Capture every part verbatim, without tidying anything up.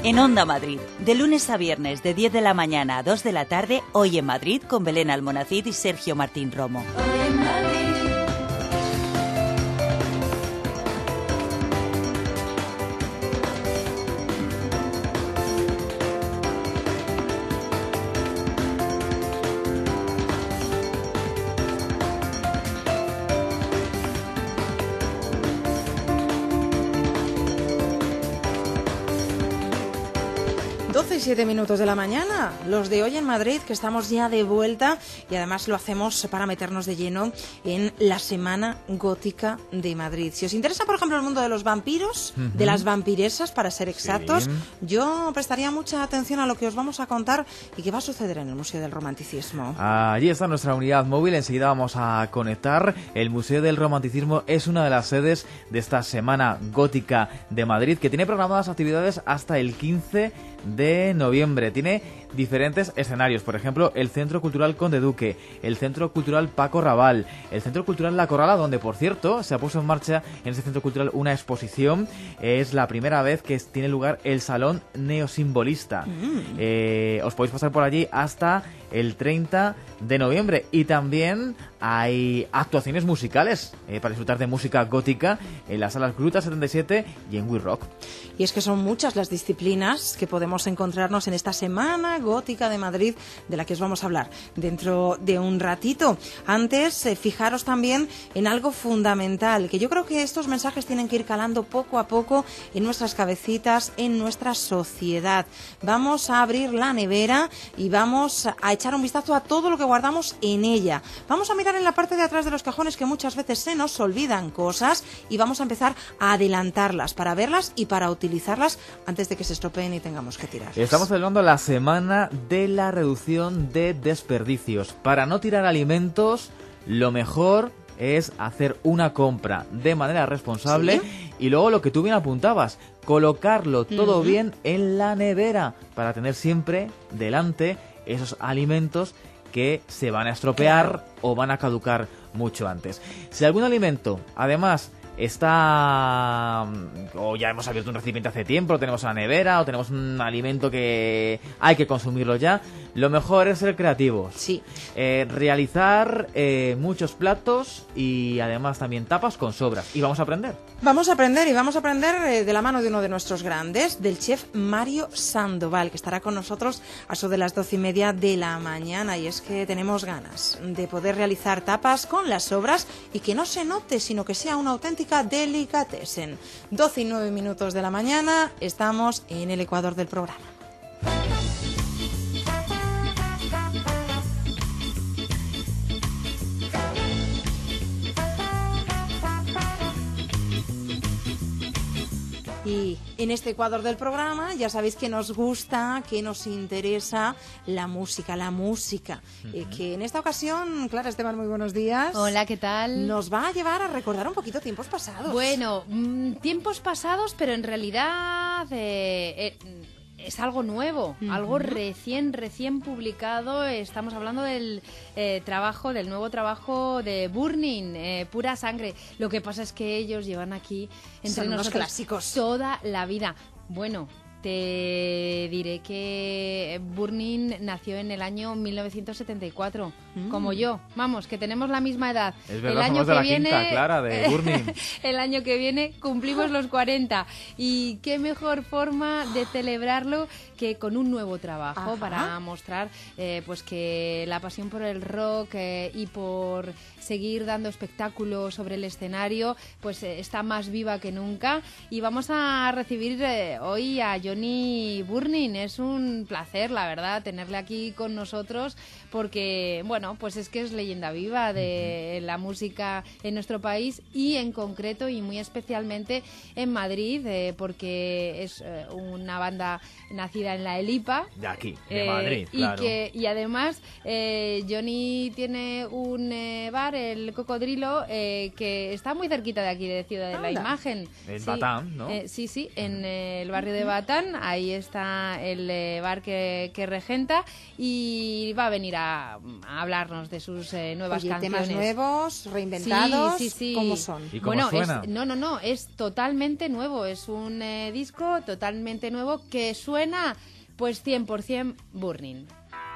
En Onda Madrid, de lunes a viernes de diez de la mañana a dos de la tarde, Hoy en Madrid con Belén Almonacid y Sergio Martín Romo. Hoy en Madrid. doce y siete minutos de la mañana, los de Hoy en Madrid, que estamos ya de vuelta y además lo hacemos para meternos de lleno en la Semana Gótica de Madrid. Si os interesa, por ejemplo, el mundo de los vampiros, uh-huh. de las vampiresas, para ser exactos, sí. yo prestaría mucha atención a lo que os vamos a contar y qué va a suceder en el Museo del Romanticismo. Allí está nuestra unidad móvil, enseguida vamos a conectar. El Museo del Romanticismo es una de las sedes de esta Semana Gótica de Madrid, que tiene programadas actividades hasta el quince de noviembre. Tiene diferentes escenarios, por ejemplo, el Centro Cultural Conde Duque, el Centro Cultural Paco Raval, el Centro Cultural La Corrala, donde, por cierto, se ha puesto en marcha en ese centro cultural una exposición. Es la primera vez que tiene lugar el Salón Neosimbolista. Mm. Eh, os podéis pasar por allí hasta el treinta de noviembre. Y también hay actuaciones musicales eh, para disfrutar de música gótica en las salas Gruta setenta y siete y en We Rock. Y es que son muchas las disciplinas que podemos encontrarnos en esta Semana Gótica de Madrid, de la que os vamos a hablar dentro de un ratito. Antes, eh, fijaros también en algo fundamental, que yo creo que estos mensajes tienen que ir calando poco a poco en nuestras cabecitas, en nuestra sociedad. Vamos a abrir la nevera y vamos a echar un vistazo a todo lo que guardamos en ella. Vamos a mirar en la parte de atrás de los cajones, que muchas veces se nos olvidan cosas, y vamos a empezar a adelantarlas para verlas y para utilizarlas antes de que se estropeen y tengamos que tirar. Estamos celebrando la semana de la reducción de desperdicios. Para no tirar alimentos, lo mejor es hacer una compra de manera responsable. ¿Sí? Y luego lo que tú bien apuntabas, colocarlo todo uh-huh. bien en la nevera para tener siempre delante esos alimentos que se van a estropear, claro, o van a caducar mucho antes. Si algún alimento, además, está, o ya hemos abierto un recipiente hace tiempo, lo tenemos en la nevera, o tenemos un alimento que hay que consumirlo ya, lo mejor es ser creativos. Sí. Eh, realizar eh, muchos platos y además también tapas con sobras. Y vamos a aprender. Vamos a aprender y vamos a aprender eh, de la mano de uno de nuestros grandes, del chef Mario Sandoval, que estará con nosotros a eso de las doce y media de la mañana. Y es que tenemos ganas de poder realizar tapas con las sobras y que no se note, sino que sea una auténtica delicatessen. doce y nueve minutos de la mañana, estamos en el ecuador del programa. Y en este ecuador del programa ya sabéis que nos gusta, que nos interesa la música, la música. Uh-huh. Eh, que en esta ocasión, Clara Esteban, muy buenos días. Hola, ¿qué tal? Nos va a llevar a recordar un poquito tiempos pasados. Bueno, mmm, tiempos pasados, pero en realidad eh, eh, es algo nuevo, uh-huh. algo recién, recién publicado. Estamos hablando del eh, trabajo, del nuevo trabajo de Burning, eh, Pura Sangre. Lo que pasa es que ellos llevan aquí entre Son nosotros clásicos toda la vida. Bueno, te diré que Burning nació en el año mil novecientos setenta y cuatro, mm. como yo. Vamos, que tenemos la misma edad. Es verdad, el año somos que de la viene, quinta, Clara, de Burning. El año que viene cumplimos los cuarenta. Y qué mejor forma de celebrarlo que con un nuevo trabajo. Ajá. Para mostrar eh, pues que la pasión por el rock eh, y por seguir dando espectáculos sobre el escenario pues eh, está más viva que nunca. Y vamos a recibir eh, hoy a Johnny Burning. Es un placer, la verdad, tenerle aquí con nosotros, porque, bueno, pues es que es leyenda viva de la música en nuestro país y en concreto y muy especialmente en Madrid, eh, porque es eh, una banda nacida en la Elipa. De aquí, de eh, Madrid, y claro. Que, y además eh, Johnny tiene un eh, bar, el Cocodrilo, eh, que está muy cerquita de aquí, de Ciudad de la Imagen. En sí, Batán, ¿no? Eh, sí, sí, en eh, el barrio de Batán. Ahí está el eh, bar que, que regenta y va a venir a, a hablar hablarnos de sus eh, nuevas Oye, canciones. temas nuevos, reinventados, sí, sí, sí. ¿cómo son? ¿Y cómo bueno, suena? Es, no, no, no, es totalmente nuevo, es un eh, disco totalmente nuevo que suena pues cien por ciento Burning.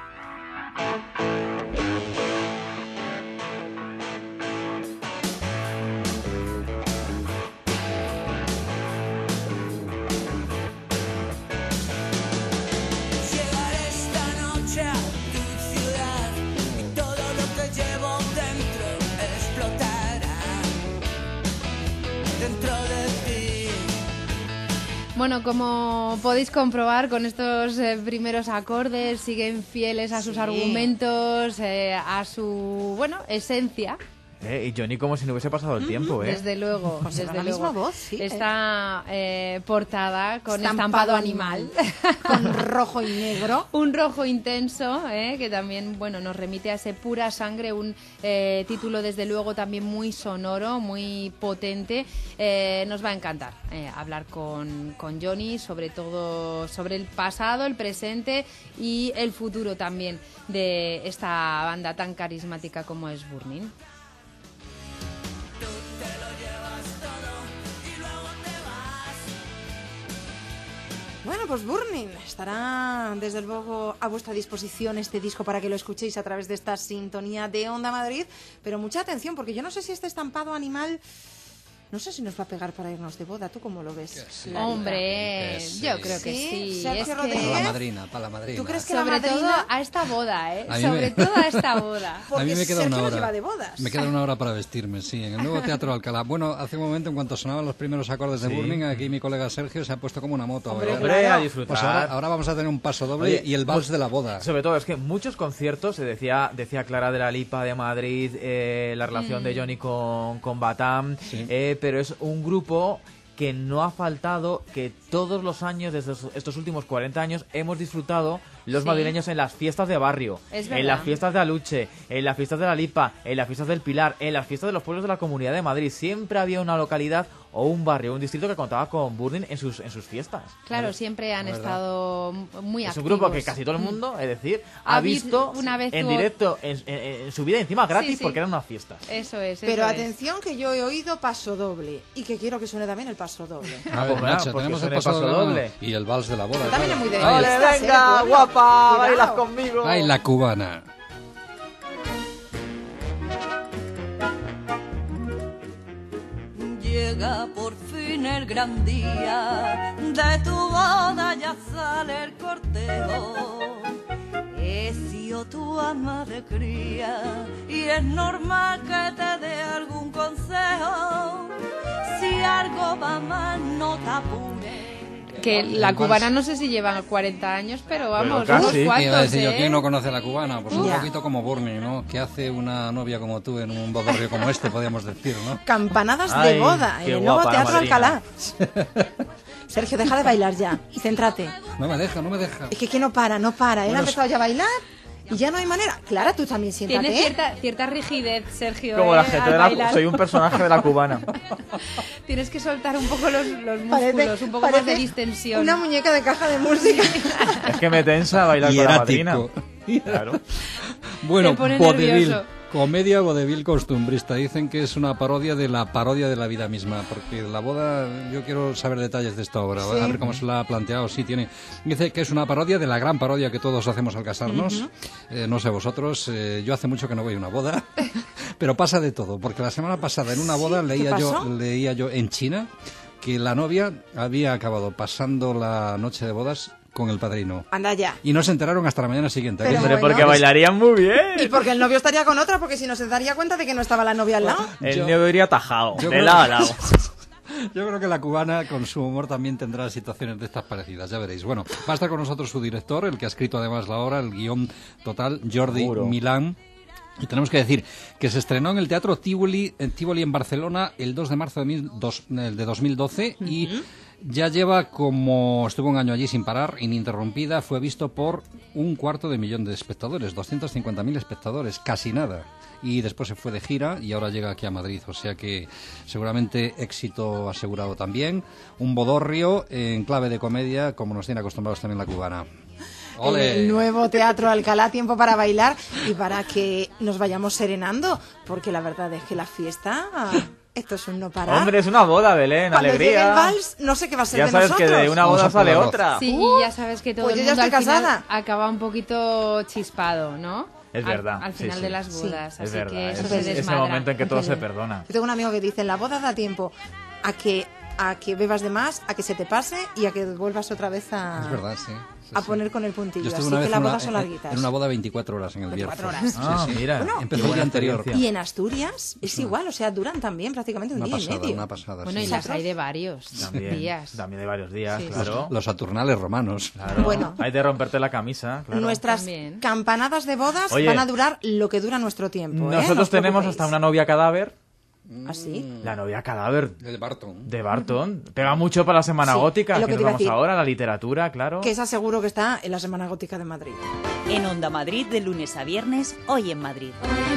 Bueno, como podéis comprobar con estos eh, primeros acordes, siguen fieles a sus Sí. argumentos, eh, a su, bueno, esencia. Eh, y Johnny como si no hubiese pasado el tiempo, ¿eh? Desde luego, Pues desde la luego. misma voz, sí, Está eh, portada con Estampado estampado animal. Con rojo y negro. Un rojo intenso, eh, que también, bueno, nos remite a ese Pura Sangre, un eh, título desde luego también muy sonoro, muy potente. Eh, nos va a encantar eh, hablar con, con Johnny, sobre todo sobre el pasado, el presente y el futuro también de esta banda tan carismática como es Burning. Bueno, pues Burning estará desde luego a vuestra disposición este disco para que lo escuchéis a través de esta sintonía de Onda Madrid, pero mucha atención porque yo no sé si este estampado animal, no sé si nos va a pegar para irnos de boda. ¿Tú cómo lo ves? Sí. Larita? Hombre, Que sí. yo creo que Sí, sí. Sergio Es que- Rodríguez. Para la madrina, para la madrina. ¿Tú crees que la Sobre todo madrina? a esta boda, ¿eh? A mí Sobre me- todo a esta boda. Porque A mí me queda Sergio una nos hora. lleva de bodas. Me queda una hora para vestirme, sí, en el nuevo Teatro Alcalá. Bueno, hace un momento, en cuanto sonaban los primeros acordes de Sí. Burning, aquí mi colega Sergio se ha puesto como una moto. Hombre, ¿verdad? Hombre, a claro. disfrutar. Pues ahora, ahora vamos a tener un paso doble Oye, y el vals pues, de la boda. Sobre todo, es que muchos conciertos, se decía decía Clara de la Lipa de Madrid, eh, la relación de Johnny con, con Batam, Sí. eh, pero es un grupo que no ha faltado, que todos los años, desde estos- estos últimos cuarenta años, hemos disfrutado los Sí. madrileños en las fiestas de barrio, Es en verdad. las fiestas de Aluche, en las fiestas de la Lipa, en las fiestas del Pilar, en las fiestas de los pueblos de la Comunidad de Madrid. Siempre había una localidad o un barrio, un distrito que contaba con Burning en sus, en sus fiestas. Claro, siempre han verdad. estado muy Es activos. un grupo que casi todo el mundo, es decir, Ha ha vi- visto una vez en tuvo- directo en, en- en su vida, encima gratis, Sí, sí. porque eran unas fiestas. Eso es, eso Pero es. atención que yo he oído paso doble y que quiero que suene también el paso doble. A ver, pues nada, Nacho, pues tenemos que el suene paso paso doble, doble. y el vals de la boda. También claro. es muy de Ay, Vale, ¡Ole, Estas, venga, eh, guapa! cuidado. ¡Bailas conmigo! ay, la cubana. Llega por fin el gran día de tu boda, ya sale el cortejo. He sido tu ama de cría y es normal que te dé algún consejo. Si algo va mal, no te apures. Que la El cubana vals. no sé si llevan cuarenta años, pero vamos, casi. unos cuantos, Iba a decir yo, ¿eh? ¿quién no conoce a la cubana? Pues un Ya. poquito como Burning, ¿no? ¿Qué hace una novia como tú en un bodorrio como este, podríamos decir, ¿no? Campanadas Ay, de boda en qué el nuevo guapa la Teatro madrina. Alcalá. Sergio, deja de bailar ya. Céntrate. No me deja, no me deja. Es que, que no para, no para. Él Bueno, ha empezado ya a bailar y ya no hay manera. Clara, tú también siéntate. Tiene ¿eh? cierta, cierta rigidez, Sergio. Como ¿eh? la gente al de la bailar. soy un personaje de la cubana. Tienes que soltar un poco los, los Parece- músculos, un poco más de parece distensión. Una muñeca de caja de música. Es que me tensa bailar con la madrina. Hierático. Claro. Bueno, Te pone vodevil, nervioso. comedia vodevil costumbrista. Dicen que es una parodia de la parodia de la vida misma, porque la boda, yo quiero saber detalles de esta obra, Sí. a ver cómo se la ha planteado. Sí, tiene. Dice que es una parodia de la gran parodia que todos hacemos al casarnos. Eh, no sé vosotros, eh, yo hace mucho que no voy a una boda, pero pasa de todo, porque la semana pasada en una boda ¿Sí? ¿Qué leía yo, pasó? leía yo en China que la novia había acabado pasando la noche de bodas con el padrino. Anda ya. Y no se enteraron hasta la mañana siguiente. Pero Hombre, bueno, porque pues- bailarían muy Y bien. porque el novio estaría con otra, porque si no se daría cuenta de que no estaba la novia al lado. El Yo- niño iría tajado, yo de creo lado a que- lado. Yo creo que la cubana, con su humor, también tendrá situaciones de estas parecidas, ya veréis. Bueno, va a estar con nosotros su director, el que ha escrito además la obra, el guión total, Jordi Seguro. Milán. Y tenemos que decir que se estrenó en el Teatro Tivoli, en Tivoli en Barcelona el dos de marzo de, mil dos- el de dos mil doce y ya lleva como... estuvo un año allí sin parar, ininterrumpida, fue visto por un cuarto de millón de espectadores, doscientos cincuenta mil espectadores, casi nada. Y después se fue de gira y ahora llega aquí a Madrid, o sea que seguramente éxito asegurado también. Un bodorrio en clave de comedia, como nos tiene acostumbrados también la cubana. ¡Ole! el nuevo Teatro Alcalá, Tiempo para Bailar, y para que nos vayamos serenando, porque la verdad es que la fiesta... Esto es un no parar. Hombre, es una boda, Belén, Cuando alegría. llegue el vals, no sé qué va a ser ya de sabes nosotros. que de una boda Vamos a sale ponerlo. otra. Sí, Uh, ya sabes que todo pues el yo ya mundo al estoy final casada. acaba un poquito chispado, ¿no? Es Al- verdad. Al, sí, final sí. de las bodas, Es así verdad. que eso es, se es ese desmadra. momento en que todo Qué se bien. perdona. Yo tengo un amigo que dice, en la boda da tiempo a que a que bebas de más, a que se te pase y a que vuelvas otra vez a, Es verdad, sí. sí, a sí. poner con el puntillo. Yo estuve Así una que vez las en una, bodas son en- larguitas. en una boda veinticuatro horas en el Bierzo. veinticuatro horas. Ah, Sí, sí. mira. Bueno, Empezó qué el buena día anterior. experiencia. Y en Asturias es igual, o sea, duran también prácticamente un Una día pasada, y medio. una pasada. Bueno, sí. y las hay de varios También, días. también de varios días, Sí, sí. claro. Los Saturnales romanos. Claro. Bueno. Hay de romperte la camisa, claro. Nuestras También. campanadas de bodas Oye, van a durar lo que dura nuestro tiempo. ¿eh? No Nosotros os tenemos preocupéis. hasta una novia cadáver. ¿Así? La novia cadáver El Barton. de Barton. Pega mucho para la Semana Sí, Gótica, es lo que que nos te iba a vamos decir. ahora, la literatura, claro. Que esa seguro que está en la Semana Gótica de Madrid. En Onda Madrid, de lunes a viernes, hoy en Madrid.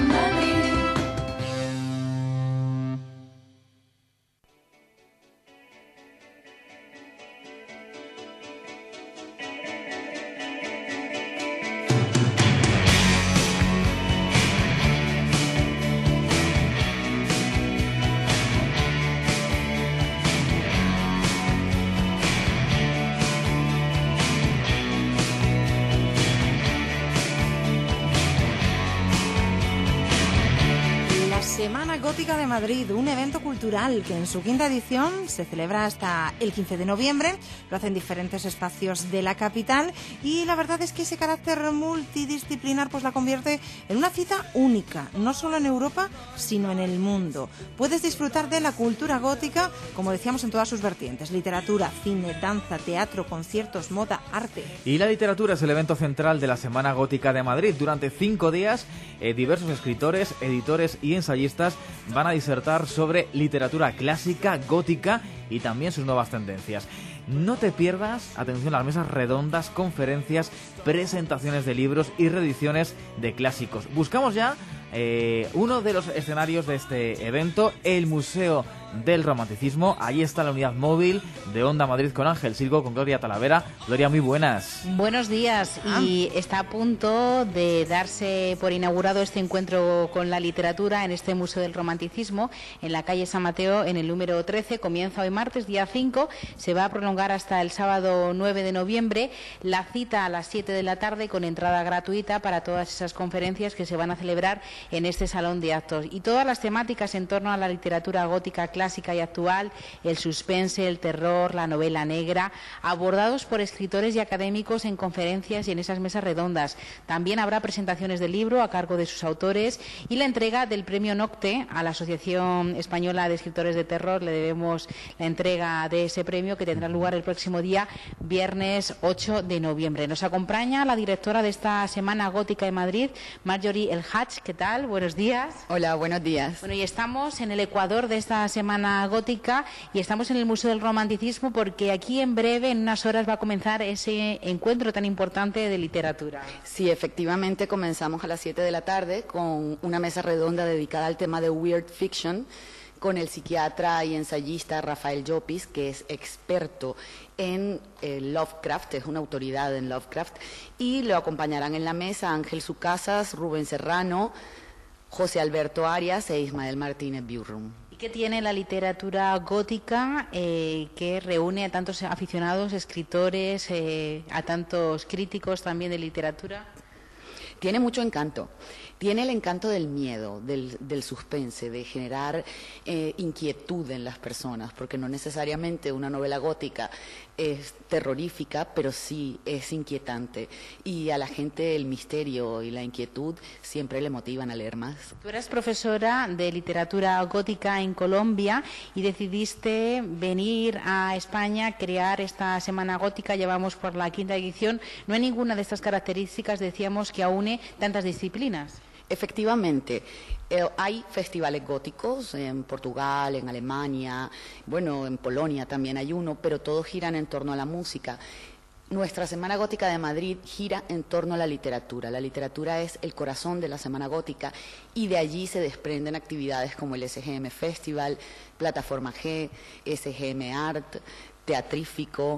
La Semana Gótica de Madrid, un evento cultural que en su quinta edición se celebra hasta el quince de noviembre, lo hacen diferentes espacios de la capital y la verdad es que ese carácter multidisciplinar pues la convierte en una cita única, no solo en Europa, sino en el mundo. Puedes disfrutar de la cultura gótica, como decíamos, en todas sus vertientes: literatura, cine, danza, teatro, conciertos, moda, arte. Y la literatura es el evento central de la Semana Gótica de Madrid. Durante cinco días, eh, diversos escritores, editores y ensayistas van a disertar sobre literatura clásica, gótica y también sus nuevas tendencias. No te pierdas, atención, las mesas redondas, conferencias, presentaciones de libros y reediciones de clásicos. Buscamos ya eh, uno de los escenarios de este evento, el Museo del Romanticismo. Ahí está la unidad móvil de Onda Madrid con Ángel Silgo, con Gloria Talavera. Gloria, muy buenas. Buenos días, y está a punto de darse por inaugurado este encuentro con la literatura en este Museo del Romanticismo en la calle San Mateo, en el número trece. Comienza hoy martes, día cinco, se va a prolongar hasta el sábado nueve de noviembre. La cita a las siete de la tarde con entrada gratuita para todas esas conferencias que se van a celebrar en este salón de actos. Y todas las temáticas en torno a la literatura gótica clásica y actual, el suspense, el terror, la novela negra, abordados por escritores y académicos en conferencias y en esas mesas redondas. También habrá presentaciones del libro a cargo de sus autores y la entrega del premio Nocte a la Asociación Española de Escritores de Terror. Le debemos la entrega de ese premio, que tendrá lugar el próximo día, viernes ocho de noviembre. Nos acompaña la directora de esta Semana Gótica de Madrid, Marjorie El Hadj. ¿Qué tal? Buenos días. Hola, buenos días. Bueno, y estamos en el ecuador de esta Semana Gótica y estamos en el Museo del Romanticismo porque aquí en breve, en unas horas, va a comenzar ese encuentro tan importante de literatura. Sí, efectivamente comenzamos a las siete de la tarde con una mesa redonda dedicada al tema de Weird Fiction con el psiquiatra y ensayista Rafael Llopis, que es experto en eh, Lovecraft, es una autoridad en Lovecraft, y lo acompañarán en la mesa Ángel Sucasas, Rubén Serrano, José Alberto Arias e Ismael Martínez Biurrum. ¿Qué tiene la literatura gótica eh, que reúne a tantos aficionados, escritores, eh, a tantos críticos también de literatura? Tiene mucho encanto. Tiene el encanto del miedo, del, del suspense, de generar eh, inquietud en las personas, porque no necesariamente una novela gótica es terrorífica, pero sí es inquietante. Y a la gente el misterio y la inquietud siempre le motivan a leer más. Tú eres profesora de literatura gótica en Colombia y decidiste venir a España, crear esta Semana Gótica. Llevamos por la quinta edición. No hay ninguna de estas características, decíamos, que aúne tantas disciplinas. Efectivamente, eh, hay festivales góticos en Portugal, en Alemania, bueno, en Polonia también hay uno, pero todos giran en torno a la música. Nuestra Semana Gótica de Madrid gira en torno a la literatura. La literatura es el corazón de la Semana Gótica y de allí se desprenden actividades como el S G M Festival, Plataforma G, S G M Art, Teatrífico,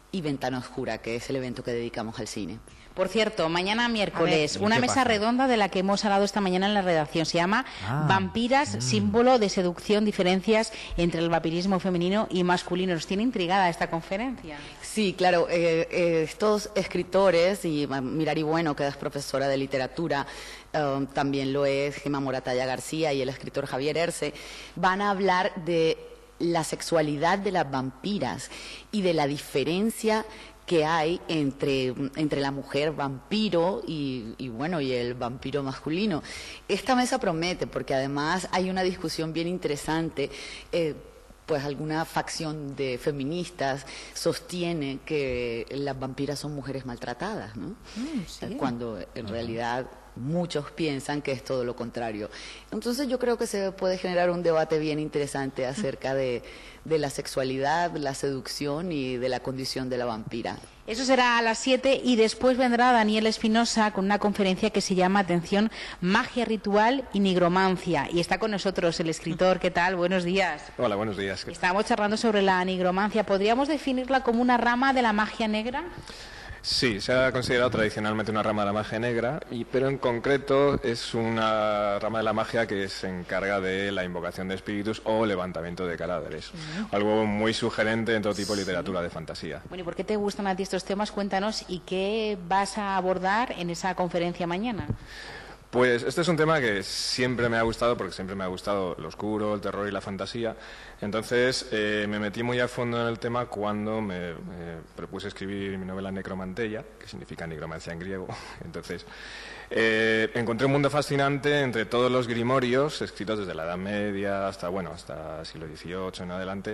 y Ventana Oscura, que es el evento que dedicamos al cine. Por cierto, mañana miércoles, ver, una ¿qué mesa pasa? redonda de la que hemos hablado esta mañana en la redacción. Se llama Ah, Vampiras, mm. símbolo de seducción, diferencias entre el vampirismo femenino y masculino. Nos tiene intrigada esta conferencia. Sí, claro, eh, eh, estos escritores, y Mirari Bueno, que es profesora de literatura, eh, también lo es Gemma Moratalla García y el escritor Javier Erce, van a hablar de la sexualidad de las vampiras y de la diferencia que hay entre, entre la mujer vampiro y, y, bueno, y el vampiro masculino. Esta mesa promete, porque además hay una discusión bien interesante. Eh, pues alguna facción de feministas sostiene que las vampiras son mujeres maltratadas, ¿no? Mm, sí. Cuando en realidad muchos piensan que es todo lo contrario. Entonces yo creo que se puede generar un debate bien interesante acerca de, de la sexualidad, la seducción y de la condición de la vampira. Eso será a las siete y después vendrá Daniel Espinosa con una conferencia que se llama, atención, Magia Ritual y Nigromancia. Y está con nosotros el escritor. ¿Qué tal? Buenos días. Hola, buenos días. Estamos charlando sobre la nigromancia. ¿Podríamos definirla como una rama de la magia negra? Sí, se ha considerado tradicionalmente una rama de la magia negra, y, pero en concreto es una rama de la magia que se encarga de la invocación de espíritus o levantamiento de cadáveres. Uh-huh. Algo muy sugerente en todo tipo de literatura de fantasía. Bueno, ¿y por qué te gustan a ti estos temas? Cuéntanos, ¿y qué vas a abordar en esa conferencia mañana? Pues este es un tema que siempre me ha gustado, porque siempre me ha gustado lo oscuro, el terror y la fantasía. Entonces eh, me metí muy a fondo en el tema cuando me, me propuse escribir mi novela Necromanteia, que significa nigromancia en griego. Entonces eh, encontré un mundo fascinante entre todos los grimorios escritos desde la Edad Media hasta, bueno, hasta siglo dieciocho en adelante.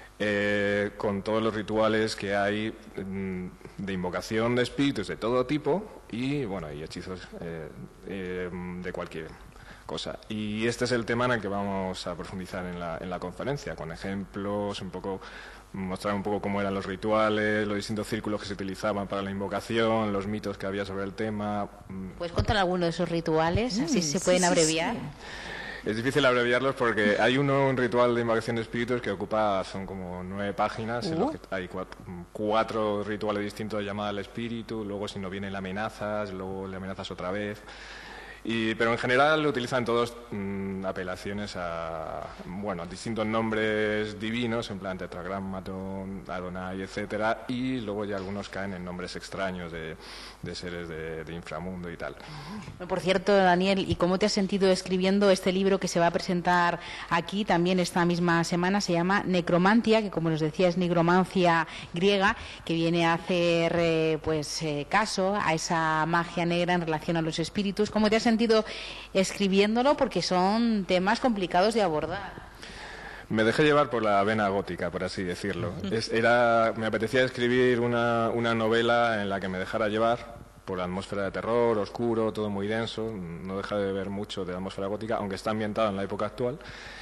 Eh, con todos los rituales que hay mm, de invocación de espíritus de todo tipo y bueno y hechizos eh, eh, de cualquier cosa. Y este es el tema en el que vamos a profundizar en la, en la conferencia, con ejemplos, un poco mostrar un poco cómo eran los rituales, los distintos círculos que se utilizaban para la invocación, los mitos que había sobre el tema. ¿Puedes contar alguno de esos rituales? Así mm, se pueden sí, abreviar. Sí, sí. Es difícil abreviarlos porque hay uno, un ritual de invocación de espíritus que ocupa, son como nueve páginas, uh. en los que hay cuatro, cuatro rituales distintos de llamada al espíritu, luego si no vienen le amenazas, luego le amenazas otra vez. Y, pero en general utilizan todos mmm, apelaciones a, bueno, a distintos nombres divinos, en plan Tetragrammaton, Adonai, etcétera, y luego ya algunos caen en nombres extraños de, de seres de, de inframundo y tal. Por cierto, Daniel, ¿y cómo te has sentido escribiendo este libro que se va a presentar aquí también esta misma semana? Se llama Necromantia, que como nos decía es nigromancia griega, que viene a hacer eh, pues eh, caso a esa magia negra en relación a los espíritus. ¿Cómo te has sentido escribiéndolo? Porque son temas complicados de abordar. Me dejé llevar por la vena gótica, por así decirlo. Es, era, me apetecía escribir una, una novela en la que me dejara llevar por la atmósfera de terror, oscuro, todo muy denso. No deja de ver mucho de la atmósfera gótica, aunque está ambientada en la época actual.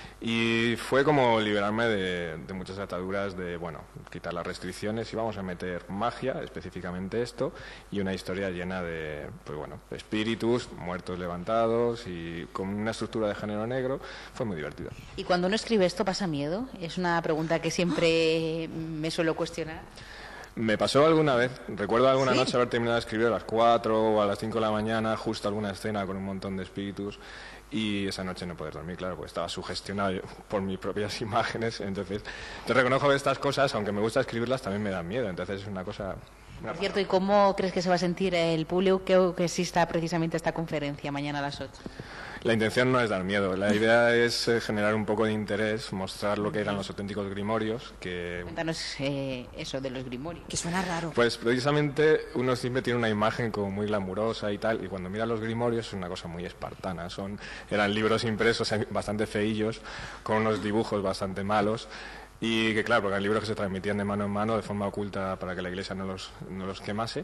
Y fue como liberarme de, de muchas ataduras de, bueno, quitar las restricciones y vamos a meter magia, específicamente esto, y una historia llena de, pues bueno, de espíritus, muertos levantados y con una estructura de género negro. Fue muy divertido. ¿Y cuando uno escribe esto pasa miedo? Es una pregunta que siempre me suelo cuestionar. Me pasó alguna vez, recuerdo alguna ¿Sí? noche haber terminado de escribir a las cuatro o a las cinco de la mañana, justo alguna escena con un montón de espíritus, y esa noche no poder dormir, claro, porque estaba sugestionado por mis propias imágenes. Entonces, te reconozco que estas cosas, aunque me gusta escribirlas, también me dan miedo. Entonces es una cosa... Por cierto, ¿y cómo crees que se va a sentir el público que, que exista precisamente esta conferencia mañana a las ocho? La intención no es dar miedo, la idea es eh, generar un poco de interés, mostrar lo que eran los auténticos grimorios. Que... Cuéntanos eh, eso de los grimorios. Que suena raro. Pues precisamente uno siempre tiene una imagen como muy glamurosa y tal, y cuando mira los grimorios es una cosa muy espartana. Son, eran libros impresos bastante feillos, con unos dibujos bastante malos. Y que claro, porque eran libros que se transmitían de mano en mano de forma oculta para que la Iglesia no los, no los quemase,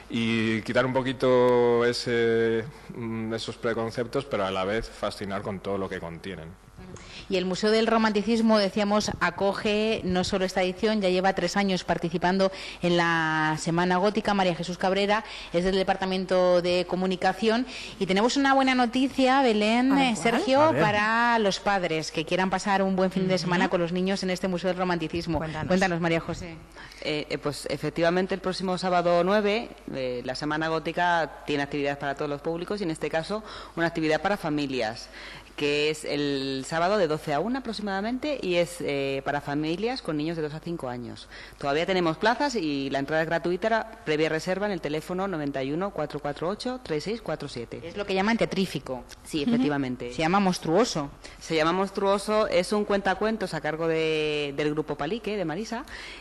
y quitar un poquito ese, esos preconceptos, pero a la vez fascinar con todo lo que contienen. Y el Museo del Romanticismo, decíamos, acoge no solo esta edición, ya lleva tres años participando en la Semana Gótica. María Jesús Cabrera es del Departamento de Comunicación y tenemos una buena noticia, Belén, ver, Sergio, para los padres que quieran pasar un buen fin uh-huh. de semana con los niños en este Museo del Romanticismo. Cuéntanos, Cuéntanos María José. Eh, eh, pues efectivamente el próximo sábado nueve eh, la Semana Gótica tiene actividades para todos los públicos y en este caso una actividad para familias, que es el sábado de doce a una aproximadamente y es eh, para familias con niños de dos a cinco años. Todavía tenemos plazas y la entrada es gratuita, previa reserva en el teléfono noventa y uno, cuatrocientos cuarenta y ocho, treinta y seis cuarenta y siete. Es lo que llaman teatrífico. Sí, efectivamente. Uh-huh. Se llama Monstruoso. Se llama Monstruoso, es un cuentacuentos a cargo de, del grupo Palique, de Marisa,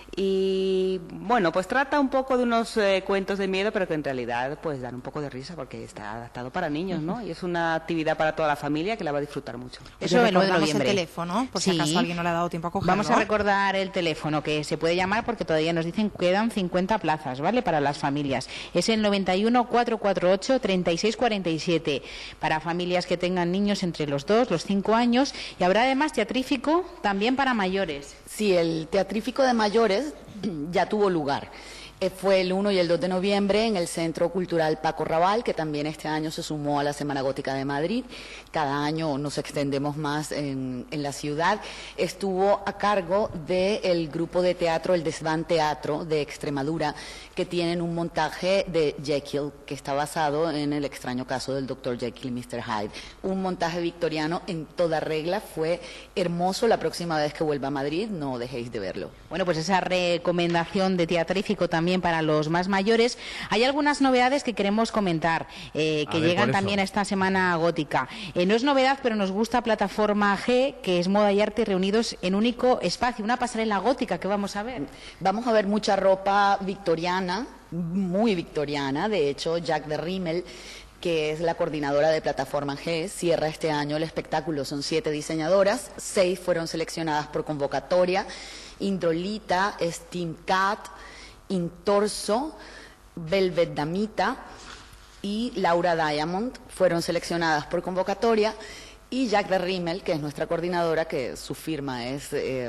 y bueno, pues trata un poco de unos eh, cuentos de miedo, pero que en realidad pues dan un poco de risa porque está adaptado para niños, ¿no? Y es una actividad para toda la familia que la va a disfrutar mucho. Eso es el nueve de noviembre. El teléfono, por si sí. acaso alguien no le ha dado tiempo a cogerlo. Vamos a recordar el teléfono que se puede llamar porque todavía nos dicen que quedan cincuenta plazas, ¿vale? Para las familias. Es el noventa y uno, cuatrocientos cuarenta y ocho, treinta y seis cuarenta y siete. Para familias que tengan niños entre los dos, los cinco años. Y habrá además teatrífico también para mayores. Sí, el teatrífico de mayores ya tuvo lugar. Eh, fue el uno y el dos de noviembre en el Centro Cultural Paco Raval, que también este año se sumó a la Semana Gótica de Madrid. Cada año nos extendemos más en, en la ciudad. Estuvo a cargo del grupo de teatro, el Desván Teatro de Extremadura, que tienen un montaje de Jekyll, que está basado en el extraño caso del doctor Jekyll y mister Hyde. Un montaje victoriano en toda regla, fue hermoso. La próxima vez que vuelva a Madrid, no dejéis de verlo. Bueno, pues esa recomendación de teatrífico también también para los más mayores. Hay algunas novedades que queremos comentar, eh, que ver, llegan también a esta Semana Gótica. Eh, no es novedad, pero nos gusta Plataforma G, que es moda y arte reunidos en único espacio, una pasarela gótica que vamos a ver. Vamos a ver mucha ropa victoriana, muy victoriana. De hecho, Jack de Rimmel, que es la coordinadora de Plataforma G, cierra este año el espectáculo. Son siete diseñadoras, seis fueron seleccionadas por convocatoria: Indrolita, Steam Cat, Intorso, Velvet Damita y Laura Diamond fueron seleccionadas por convocatoria, y Jack de Rimmel, que es nuestra coordinadora, que su firma es, eh,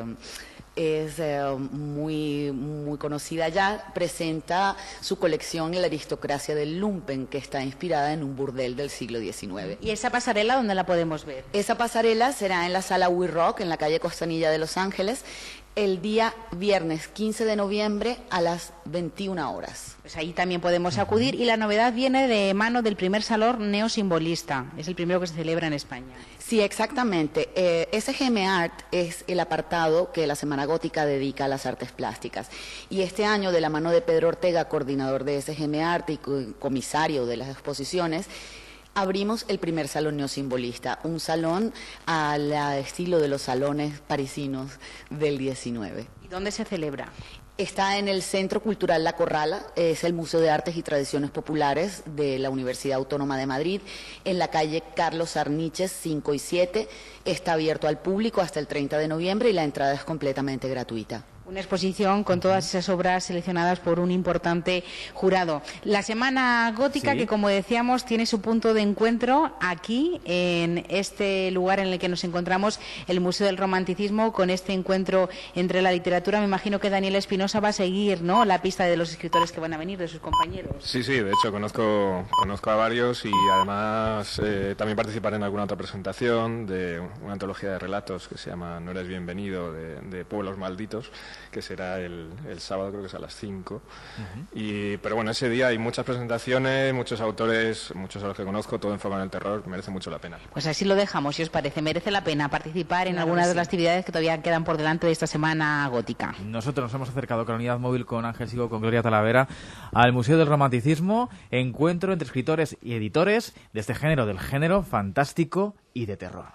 es eh, muy, muy conocida ya, presenta su colección La aristocracia del lumpen, que está inspirada en un burdel del siglo diecinueve. ¿Y esa pasarela dónde la podemos ver? Esa pasarela será en la Sala We Rock, en la calle Costanilla de Los Ángeles, el día viernes quince de noviembre a las veintiuna horas. Pues ahí también podemos acudir, y la novedad viene de mano del primer salón neosimbolista. Es el primero que se celebra en España. Sí, exactamente. Eh, S G M Art es el apartado que la Semana Gótica dedica a las artes plásticas. Y este año, de la mano de Pedro Ortega, coordinador de S G M Art y comisario de las exposiciones, abrimos el primer salón neosimbolista, un salón al estilo de los salones parisinos del diecinueve. ¿Y dónde se celebra? Está en el Centro Cultural La Corrala, es el Museo de Artes y Tradiciones Populares de la Universidad Autónoma de Madrid, en la calle Carlos Arniches cinco y siete. Está abierto al público hasta el treinta de noviembre y la entrada es completamente gratuita. Una exposición con todas esas obras seleccionadas por un importante jurado. La Semana Gótica, sí, que como decíamos tiene su punto de encuentro aquí, en este lugar en el que nos encontramos, el Museo del Romanticismo, con este encuentro entre la literatura. Me imagino que Daniel Espinosa va a seguir, ¿no?, la pista de los escritores que van a venir, de sus compañeros. Sí, sí, de hecho conozco, conozco a varios, y además eh, también participaré en alguna otra presentación de una antología de relatos que se llama No eres bienvenido, de, de Pueblos Malditos, que será el, el sábado, creo que es a las cinco. Uh-huh. Y, pero bueno, ese día hay muchas presentaciones, muchos autores, muchos a los que conozco, todo enfocado en el terror, merece mucho la pena. Pues así lo dejamos, si os parece. Merece la pena participar en claro algunas sí. de las actividades que todavía quedan por delante de esta Semana Gótica. Nosotros nos hemos acercado con la unidad móvil, con Ángel Sigo, con Gloria Talavera, al Museo del Romanticismo, encuentro entre escritores y editores de este género, del género fantástico y de terror.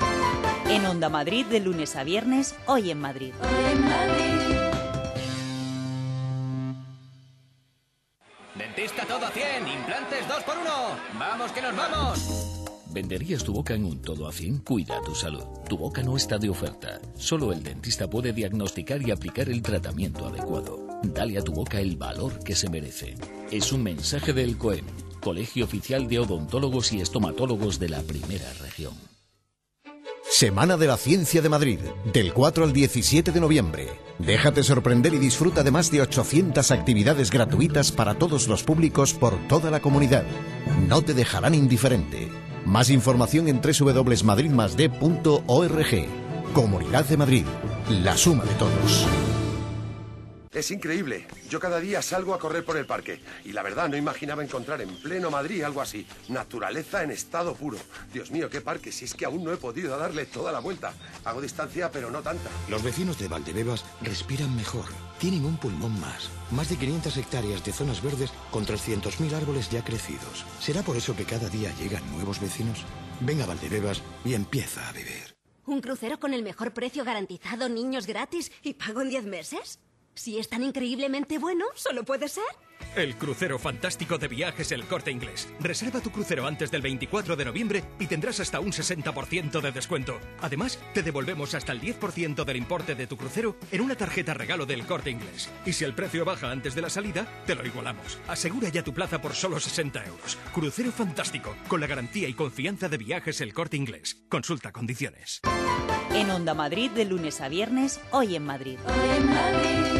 En Onda Madrid, de lunes a viernes, Hoy en Madrid. Hoy en Madrid. Dentista todo a cien, implantes dos por uno. ¡Vamos que nos vamos! ¿Venderías tu boca en un todo a cien? Cuida tu salud. Tu boca no está de oferta. Solo el dentista puede diagnosticar y aplicar el tratamiento adecuado. Dale a tu boca el valor que se merece. Es un mensaje del COEM, Colegio Oficial de Odontólogos y Estomatólogos de la Primera Región. Semana de la Ciencia de Madrid, del cuatro al diecisiete de noviembre. Déjate sorprender y disfruta de más de ochocientas actividades gratuitas para todos los públicos por toda la comunidad. No te dejarán indiferente. Más información en doble u doble u doble u punto madrid más d punto org. Comunidad de Madrid, la suma de todos. Es increíble. Yo cada día salgo a correr por el parque y la verdad no imaginaba encontrar en pleno Madrid algo así. Naturaleza en estado puro. Dios mío, qué parque, si es que aún no he podido darle toda la vuelta. Hago distancia, pero no tanta. Los vecinos de Valdebebas respiran mejor. Tienen un pulmón más. Más de quinientas hectáreas de zonas verdes con trescientos mil árboles ya crecidos. ¿Será por eso que cada día llegan nuevos vecinos? Ven a Valdebebas y empieza a vivir. ¿Un crucero con el mejor precio garantizado, niños gratis y pago en diez meses? Si es tan increíblemente bueno, ¿solo puede ser? El crucero fantástico de Viajes El Corte Inglés. Reserva tu crucero antes del veinticuatro de noviembre y tendrás hasta un sesenta por ciento de descuento. Además, te devolvemos hasta el diez por ciento del importe de tu crucero en una tarjeta regalo del Corte Inglés. Y si el precio baja antes de la salida, te lo igualamos. Asegura ya tu plaza por solo sesenta euros. Crucero fantástico, con la garantía y confianza de Viajes El Corte Inglés. Consulta condiciones. En Onda Madrid, de lunes a viernes, Hoy en Madrid. Hoy en Madrid.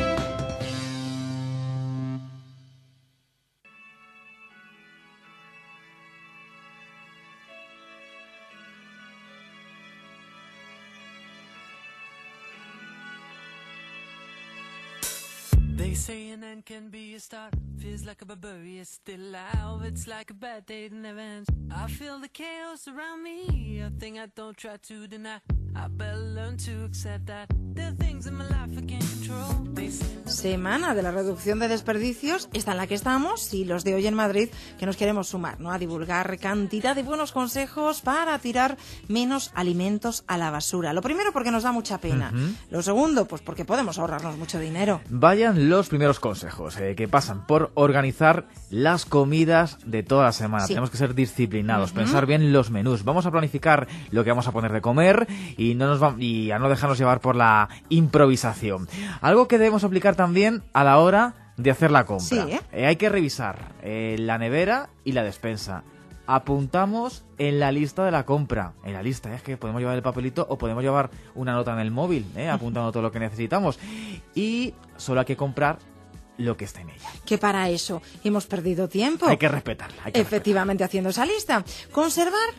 They say an end can be a start. Feels like a barbarian still alive. It's like a bad day that never ends. I feel the chaos around me, a thing I don't try to deny. I better learn to accept that there are things in my life I can't control. They say Semana de la reducción de desperdicios, está en la que estamos, y los de Hoy en Madrid que nos queremos sumar, ¿no?, a divulgar cantidad de buenos consejos para tirar menos alimentos a la basura. Lo primero, porque nos da mucha pena. Uh-huh. Lo segundo, pues porque podemos ahorrarnos mucho dinero. Vayan los primeros consejos, eh, que pasan por organizar las comidas de toda la semana. Sí. Tenemos que ser disciplinados, uh-huh. pensar bien los menús. Vamos a planificar lo que vamos a poner de comer y, no nos va, y a no dejarnos llevar por la improvisación. Algo que debemos aplicar también a la hora de hacer la compra. Sí, ¿eh? Eh, hay que revisar eh, la nevera y la despensa. Apuntamos en la lista de la compra. En la lista, ¿eh? Es que podemos llevar el papelito o podemos llevar una nota en el móvil, ¿eh? apuntando todo lo que necesitamos. Y solo hay que comprar lo que esté en ella. Que para eso hemos perdido tiempo. Hay que respetarla. Hay que Efectivamente, respetarla. Haciendo esa lista. Conservar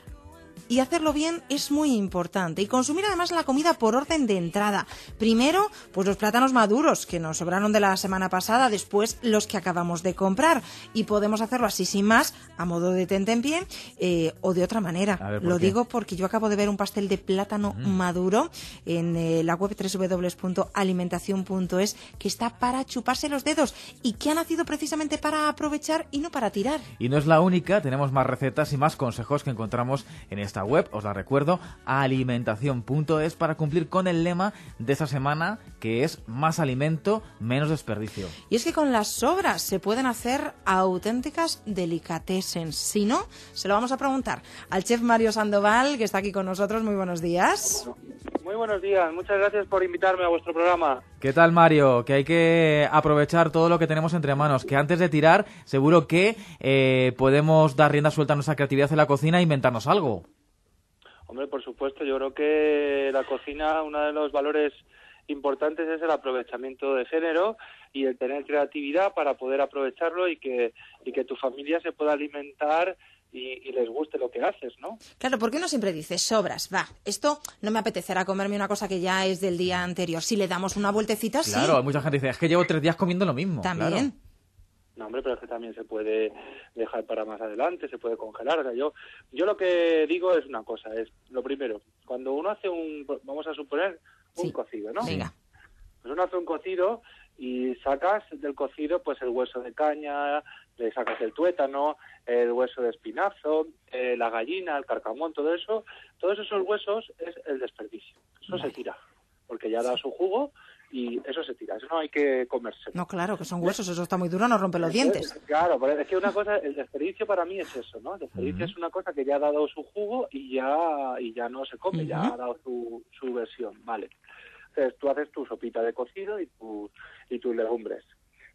y hacerlo bien es muy importante. Y consumir además la comida por orden de entrada. Primero, pues los plátanos maduros que nos sobraron de la semana pasada, después los que acabamos de comprar. Y podemos hacerlo así sin más, a modo de tentempié, eh, o de otra manera. Ver, Lo qué? digo porque yo acabo de ver un pastel de plátano mm. maduro en eh, la web doble u doble u doble u punto alimentación punto es, que está para chuparse los dedos y que ha nacido precisamente para aprovechar y no para tirar. Y no es la única, tenemos más recetas y más consejos que encontramos en esta web, os la recuerdo, alimentación punto es, para cumplir con el lema de esta semana, que es más alimento, menos desperdicio. Y es que con las sobras se pueden hacer auténticas delicatessen. Si no, se lo vamos a preguntar al chef Mario Sandoval, que está aquí con nosotros. Muy buenos días. Muy buenos días, muchas gracias por invitarme a vuestro programa. ¿Qué tal, Mario? Que hay que aprovechar todo lo que tenemos entre manos, que antes de tirar seguro que eh, podemos dar rienda suelta a nuestra creatividad en la cocina e inventarnos algo. Hombre, por supuesto, yo creo que la cocina, uno de los valores importantes es el aprovechamiento de género y el tener creatividad para poder aprovecharlo y que, y que tu familia se pueda alimentar y, y les guste lo que haces, ¿no? Claro, ¿por qué uno siempre dice sobras? Va, esto no me apetecerá comerme una cosa que ya es del día anterior. Si le damos una vueltecita, claro, sí. Claro, mucha gente dice, es que llevo tres días comiendo lo mismo. También. Claro. No, hombre, pero es que también se puede dejar para más adelante, se puede congelar. O sea, yo, yo lo que digo es una cosa, es lo primero, cuando uno hace un, vamos a suponer, un sí. cocido, ¿no? Venga. Pues uno hace un cocido y sacas del cocido pues el hueso de caña, le sacas el tuétano, el hueso de espinazo, eh, la gallina, el carcamón, todo eso, todos esos huesos es el desperdicio. Eso vale. se tira, porque ya da su jugo. Y eso se tira, eso no hay que comerse. No, claro, que son huesos, eso está muy duro, no rompe los dientes. Claro, pero es que una cosa, el desperdicio para mí es eso, ¿no? El desperdicio uh-huh. es una cosa que ya ha dado su jugo y ya y ya no se come, uh-huh. ya ha dado su, su versión, ¿vale? Entonces tú haces tu sopita de cocido y, tu, y tus legumbres.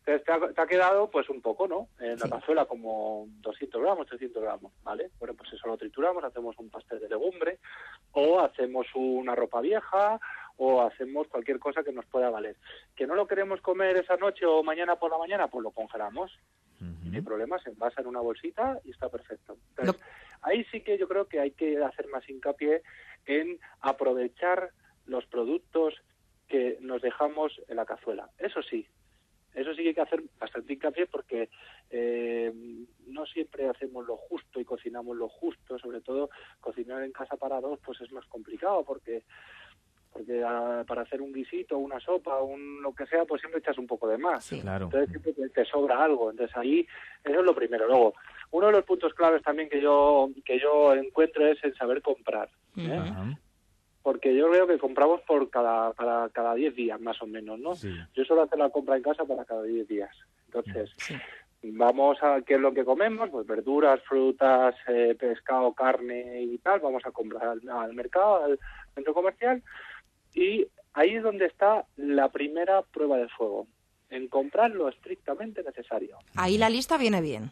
Entonces te ha, te ha quedado pues un poco, ¿no? En la cazuela como doscientos gramos, trescientos gramos, ¿vale? Bueno, pues eso lo trituramos, hacemos un pastel de legumbre, o hacemos una ropa vieja, o hacemos cualquier cosa que nos pueda valer. ¿Que no lo queremos comer esa noche o mañana por la mañana? Pues lo congelamos. Uh-huh. No hay problema, se envasa en una bolsita y está perfecto. Entonces, no. Ahí sí que yo creo que hay que hacer más hincapié en aprovechar los productos que nos dejamos en la cazuela. Eso sí, eso sí que hay que hacer bastante hincapié porque eh, no siempre hacemos lo justo y cocinamos lo justo. Sobre todo cocinar en casa para dos pues es más complicado porque porque a, para hacer un guisito, una sopa, un lo que sea, pues siempre echas un poco de más. Sí, claro. Entonces siempre te, te sobra algo. Entonces ahí, eso es lo primero. Luego, uno de los puntos claves también que yo que yo encuentro es el saber comprar. ¿eh? Uh-huh. Porque yo veo que compramos por cada cada cada diez días, más o menos, ¿no? Sí. Yo suelo hacer la compra en casa para cada diez días. Entonces, sí. Vamos a, ¿qué es lo que comemos? Pues verduras, frutas, eh, pescado, carne y tal. Vamos a comprar al, al mercado, al centro comercial. Y ahí es donde está la primera prueba de fuego, en comprar lo estrictamente necesario. Ahí la lista viene bien.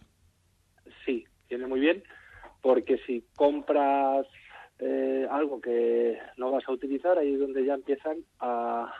Sí, viene muy bien, porque si compras eh, algo que no vas a utilizar, ahí es donde ya empiezan a...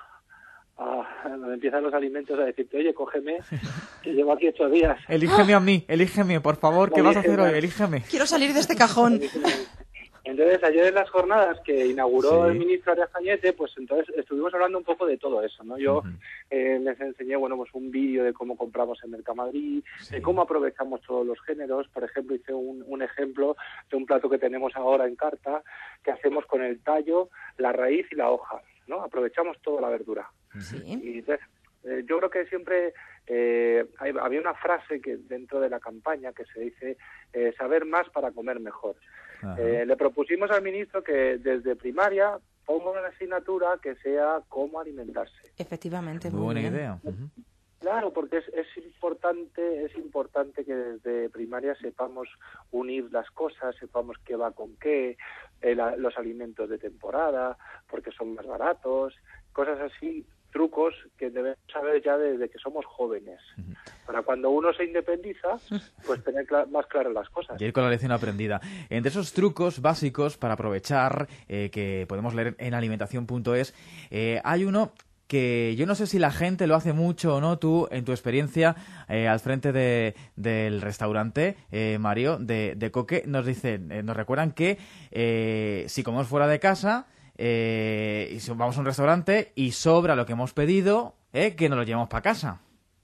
a donde empiezan los alimentos a decirte, oye, cógeme, que llevo aquí ocho días. Elígeme a mí, elígeme, por favor, ¿qué vas a hacer hoy? Elígeme. Quiero salir de este cajón. Entonces, ayer en las jornadas que inauguró sí. el ministro Arias Cañete, pues entonces estuvimos hablando un poco de todo eso, ¿no? Yo uh-huh. eh, les enseñé, bueno, pues un vídeo de cómo compramos en Mercamadrid, sí. de cómo aprovechamos todos los géneros. Por ejemplo, hice un, un ejemplo de un plato que tenemos ahora en carta, que hacemos con el tallo, la raíz y la hoja, ¿no? Aprovechamos toda la verdura. Sí. Y entonces, eh, yo creo que siempre eh, hay, había una frase que dentro de la campaña que se dice eh, saber más para comer mejor. Eh, le propusimos al ministro que desde primaria ponga una asignatura que sea cómo alimentarse. Efectivamente, muy, muy buena bien. idea. Uh-huh. Claro, porque es, es importante, es importante que desde primaria sepamos unir las cosas, sepamos qué va con qué, eh, la, los alimentos de temporada, porque son más baratos, cosas así, trucos que debemos saber ya desde que somos jóvenes. Uh-huh. Para cuando uno se independiza, pues tener cl- más claras las cosas. Y ir con la lección aprendida. Entre esos trucos básicos para aprovechar, eh, que podemos leer en alimentación punto es, eh, hay uno que yo no sé si la gente lo hace mucho o no. Tú, en tu experiencia eh, al frente de, del restaurante, eh, Mario, de, de Coque, nos dicen, eh, nos recuerdan que eh, si comemos fuera de casa, eh, y si vamos a un restaurante y sobra lo que hemos pedido, eh, que nos lo llevamos para casa.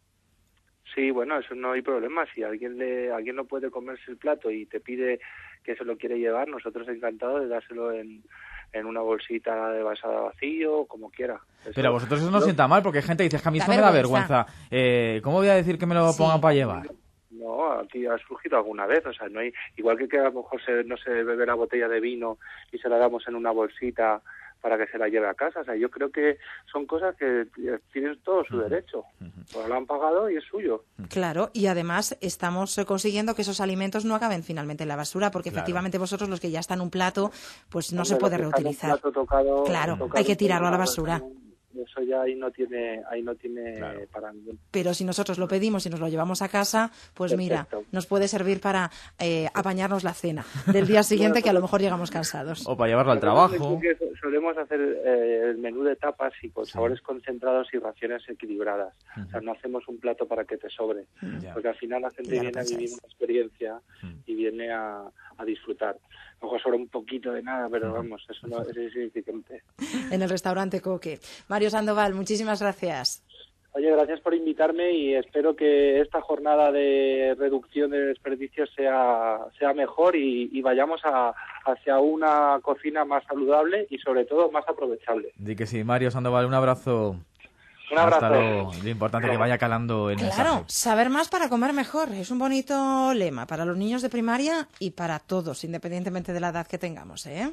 Sí, bueno, eso no hay problema. Si alguien le, alguien no puede comerse el plato y te pide que se lo quiere llevar, nosotros encantados de dárselo en, en una bolsita de basada vacío, como quiera. Eso, pero a vosotros eso no lo... sienta mal, porque hay gente que dice que a mí eso me da vergüenza. Eh, ¿Cómo voy a decir que me lo sí. pongan para llevar? No, aquí ha surgido alguna vez, o sea, no hay, igual que, que a lo mejor se, no se bebe la botella de vino y se la damos en una bolsita para que se la lleve a casa. O sea, yo creo que son cosas que tienen todo su derecho. Pues lo han pagado y es suyo. Claro, y además estamos consiguiendo que esos alimentos no acaben finalmente en la basura, porque claro. efectivamente vosotros, los que ya están en un plato, pues no Hombre, se puede reutilizar. Un plato tocado, claro, tocado hay que tirarlo a la basura. Eso ya ahí no tiene, ahí no tiene claro. para ningún... Pero si nosotros lo pedimos y nos lo llevamos a casa, pues Perfecto. mira, nos puede servir para eh, apañarnos la cena del día siguiente, bueno, que a lo mejor llegamos cansados. O para llevarlo al trabajo. Solemos hacer eh, el menú de tapas y con sí. sabores concentrados y raciones equilibradas. Uh-huh. O sea, no hacemos un plato para que te sobre. Uh-huh. Porque al final la gente viene a vivir una experiencia uh-huh. y viene a, a disfrutar. Ojo, sobra un poquito de nada, pero vamos, eso no es insignificante. En el restaurante Coque. Mario Sandoval, muchísimas gracias. Oye, gracias por invitarme y espero que esta jornada de reducción de desperdicios sea, sea mejor y, y vayamos a, hacia una cocina más saludable y sobre todo más aprovechable. Di que sí, Mario Sandoval, un abrazo. Un abrazo. Hasta luego. Lo importante es que vaya calando el claro, mensaje. Claro, saber más para comer mejor. Es un bonito lema para los niños de primaria y para todos, independientemente de la edad que tengamos, ¿eh?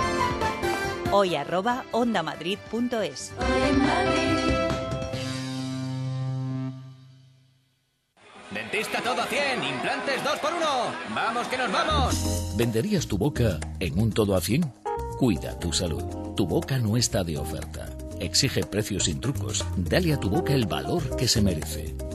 Hoy arroba ondamadrid punto es. Dentista todo a cien, implantes dos por uno. ¡Vamos que nos vamos! ¿Venderías tu boca en un todo a cien? Cuida tu salud. Tu boca no está de oferta. Exige precios sin trucos. Dale a tu boca el valor que se merece.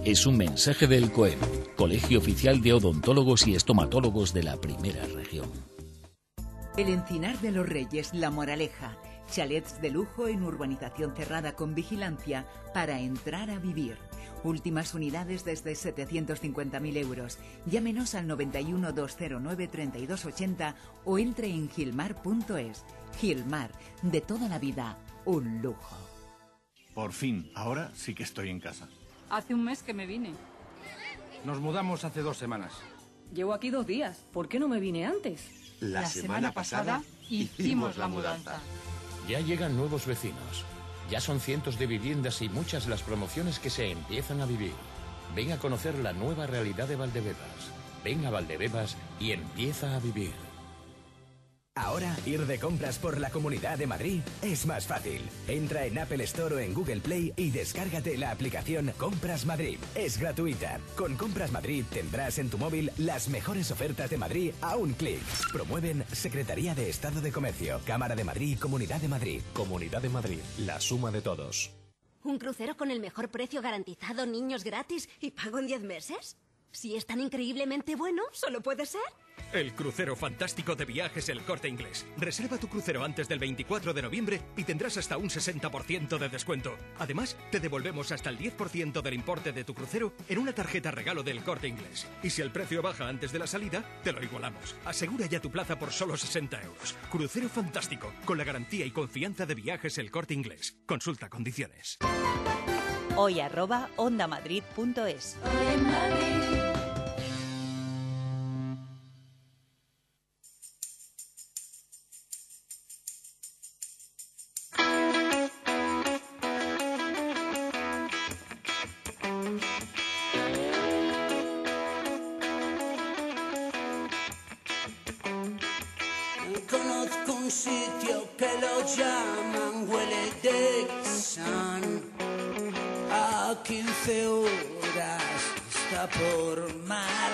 es un mensaje del COEM, Colegio Oficial de Odontólogos y Estomatólogos de la Primera Región. El Encinar de los Reyes, La Moraleja. Chalets de lujo en urbanización cerrada con vigilancia para entrar a vivir. Últimas unidades desde setecientos cincuenta mil euros. Llámenos al noventa y uno, doscientos nueve, treinta y dos ochenta o entre en gilmar punto es. Gilmar, de toda la vida, un lujo. Por fin, ahora sí que estoy en casa. Hace un mes que me vine. Nos mudamos hace dos semanas. Llevo aquí dos días. ¿Por qué no me vine antes? La, la semana, semana pasada hicimos la mudanza. Ya llegan nuevos vecinos. Ya son cientos de viviendas y muchas las promociones que se empiezan a vivir. Ven a conocer la nueva realidad de Valdebebas. Ven a Valdebebas y empieza a vivir. Ahora, ir de compras por la Comunidad de Madrid es más fácil. Entra en Apple Store o en Google Play y descárgate la aplicación Compras Madrid. Es gratuita. Con Compras Madrid tendrás en tu móvil las mejores ofertas de Madrid a un clic. Promueven Secretaría de Estado de Comercio, Cámara de Madrid y Comunidad de Madrid. Comunidad de Madrid, la suma de todos. ¿Un crucero con el mejor precio garantizado, niños gratis y pago en diez meses? Si es tan increíblemente bueno, ¿solo puede ser? El crucero fantástico de Viajes El Corte Inglés. Reserva tu crucero antes del veinticuatro de noviembre y tendrás hasta un sesenta por ciento de descuento. Además, te devolvemos hasta el diez por ciento del importe de tu crucero en una tarjeta regalo del Corte Inglés. Y si el precio baja antes de la salida, te lo igualamos. Asegura ya tu plaza por solo sesenta euros. Crucero fantástico, con la garantía y confianza de Viajes El Corte Inglés. Consulta condiciones. Hoy arroba ondamadrid punto es. Conozco un sitio que lo llaman Huele Texan. A quince horas está por mar.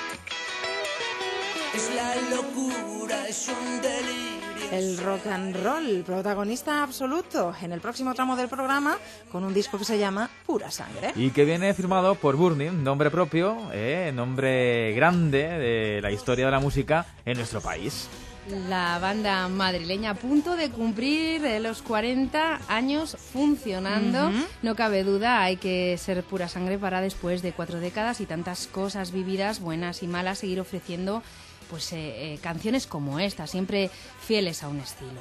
Es la locura, es un delirio. El rock and roll, protagonista absoluto en el próximo tramo del programa con un disco que se llama Pura Sangre. Y que viene firmado por Burning, nombre propio, eh, nombre grande de la historia de la música en nuestro país. La banda madrileña a punto de cumplir los cuarenta años funcionando. Uh-huh. No cabe duda, hay que ser Pura Sangre para después de cuatro décadas y tantas cosas vividas, buenas y malas, seguir ofreciendo pues eh, eh, canciones como esta, siempre fieles a un estilo.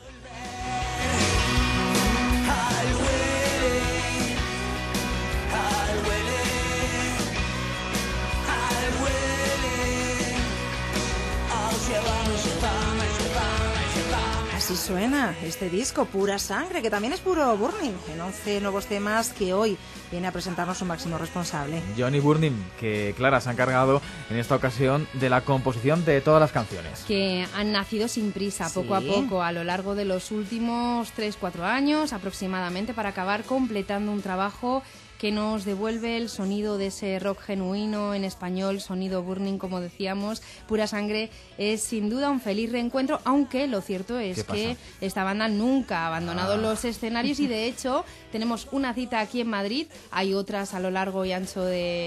Así suena este disco, Pura Sangre, que también es puro Burning, en once nuevos temas que hoy viene a presentarnos su máximo responsable. Johnny Burning, que Clara se ha encargado en esta ocasión de la composición de todas las canciones. Que han nacido sin prisa, poco sí. a poco, a lo largo de los últimos tres cuatro años aproximadamente, para acabar completando un trabajo que nos devuelve el sonido de ese rock genuino en español, sonido Burning, como decíamos. Pura Sangre es sin duda un feliz reencuentro, aunque lo cierto es que esta banda nunca ha abandonado ah. los escenarios y de hecho tenemos una cita aquí en Madrid, hay otras a lo largo y ancho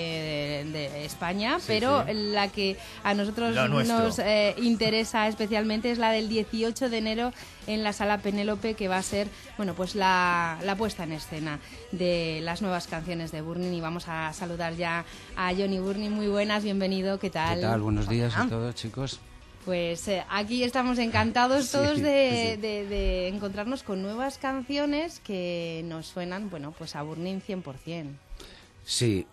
de, de, de España, sí, pero sí. la que a nosotros nos eh, interesa especialmente es la del dieciocho de enero en la Sala Penélope, que va a ser bueno pues la, la puesta en escena de las nuevas canciones de Burning. Y vamos a saludar ya a Johnny Burning. Muy buenas, bienvenido, ¿qué tal? ¿Qué tal? Buenos días a todos, chicos. Pues eh, aquí estamos encantados todos sí, de, sí. de, de encontrarnos con nuevas canciones que nos suenan, bueno, pues a Burning cien por ciento. Sí,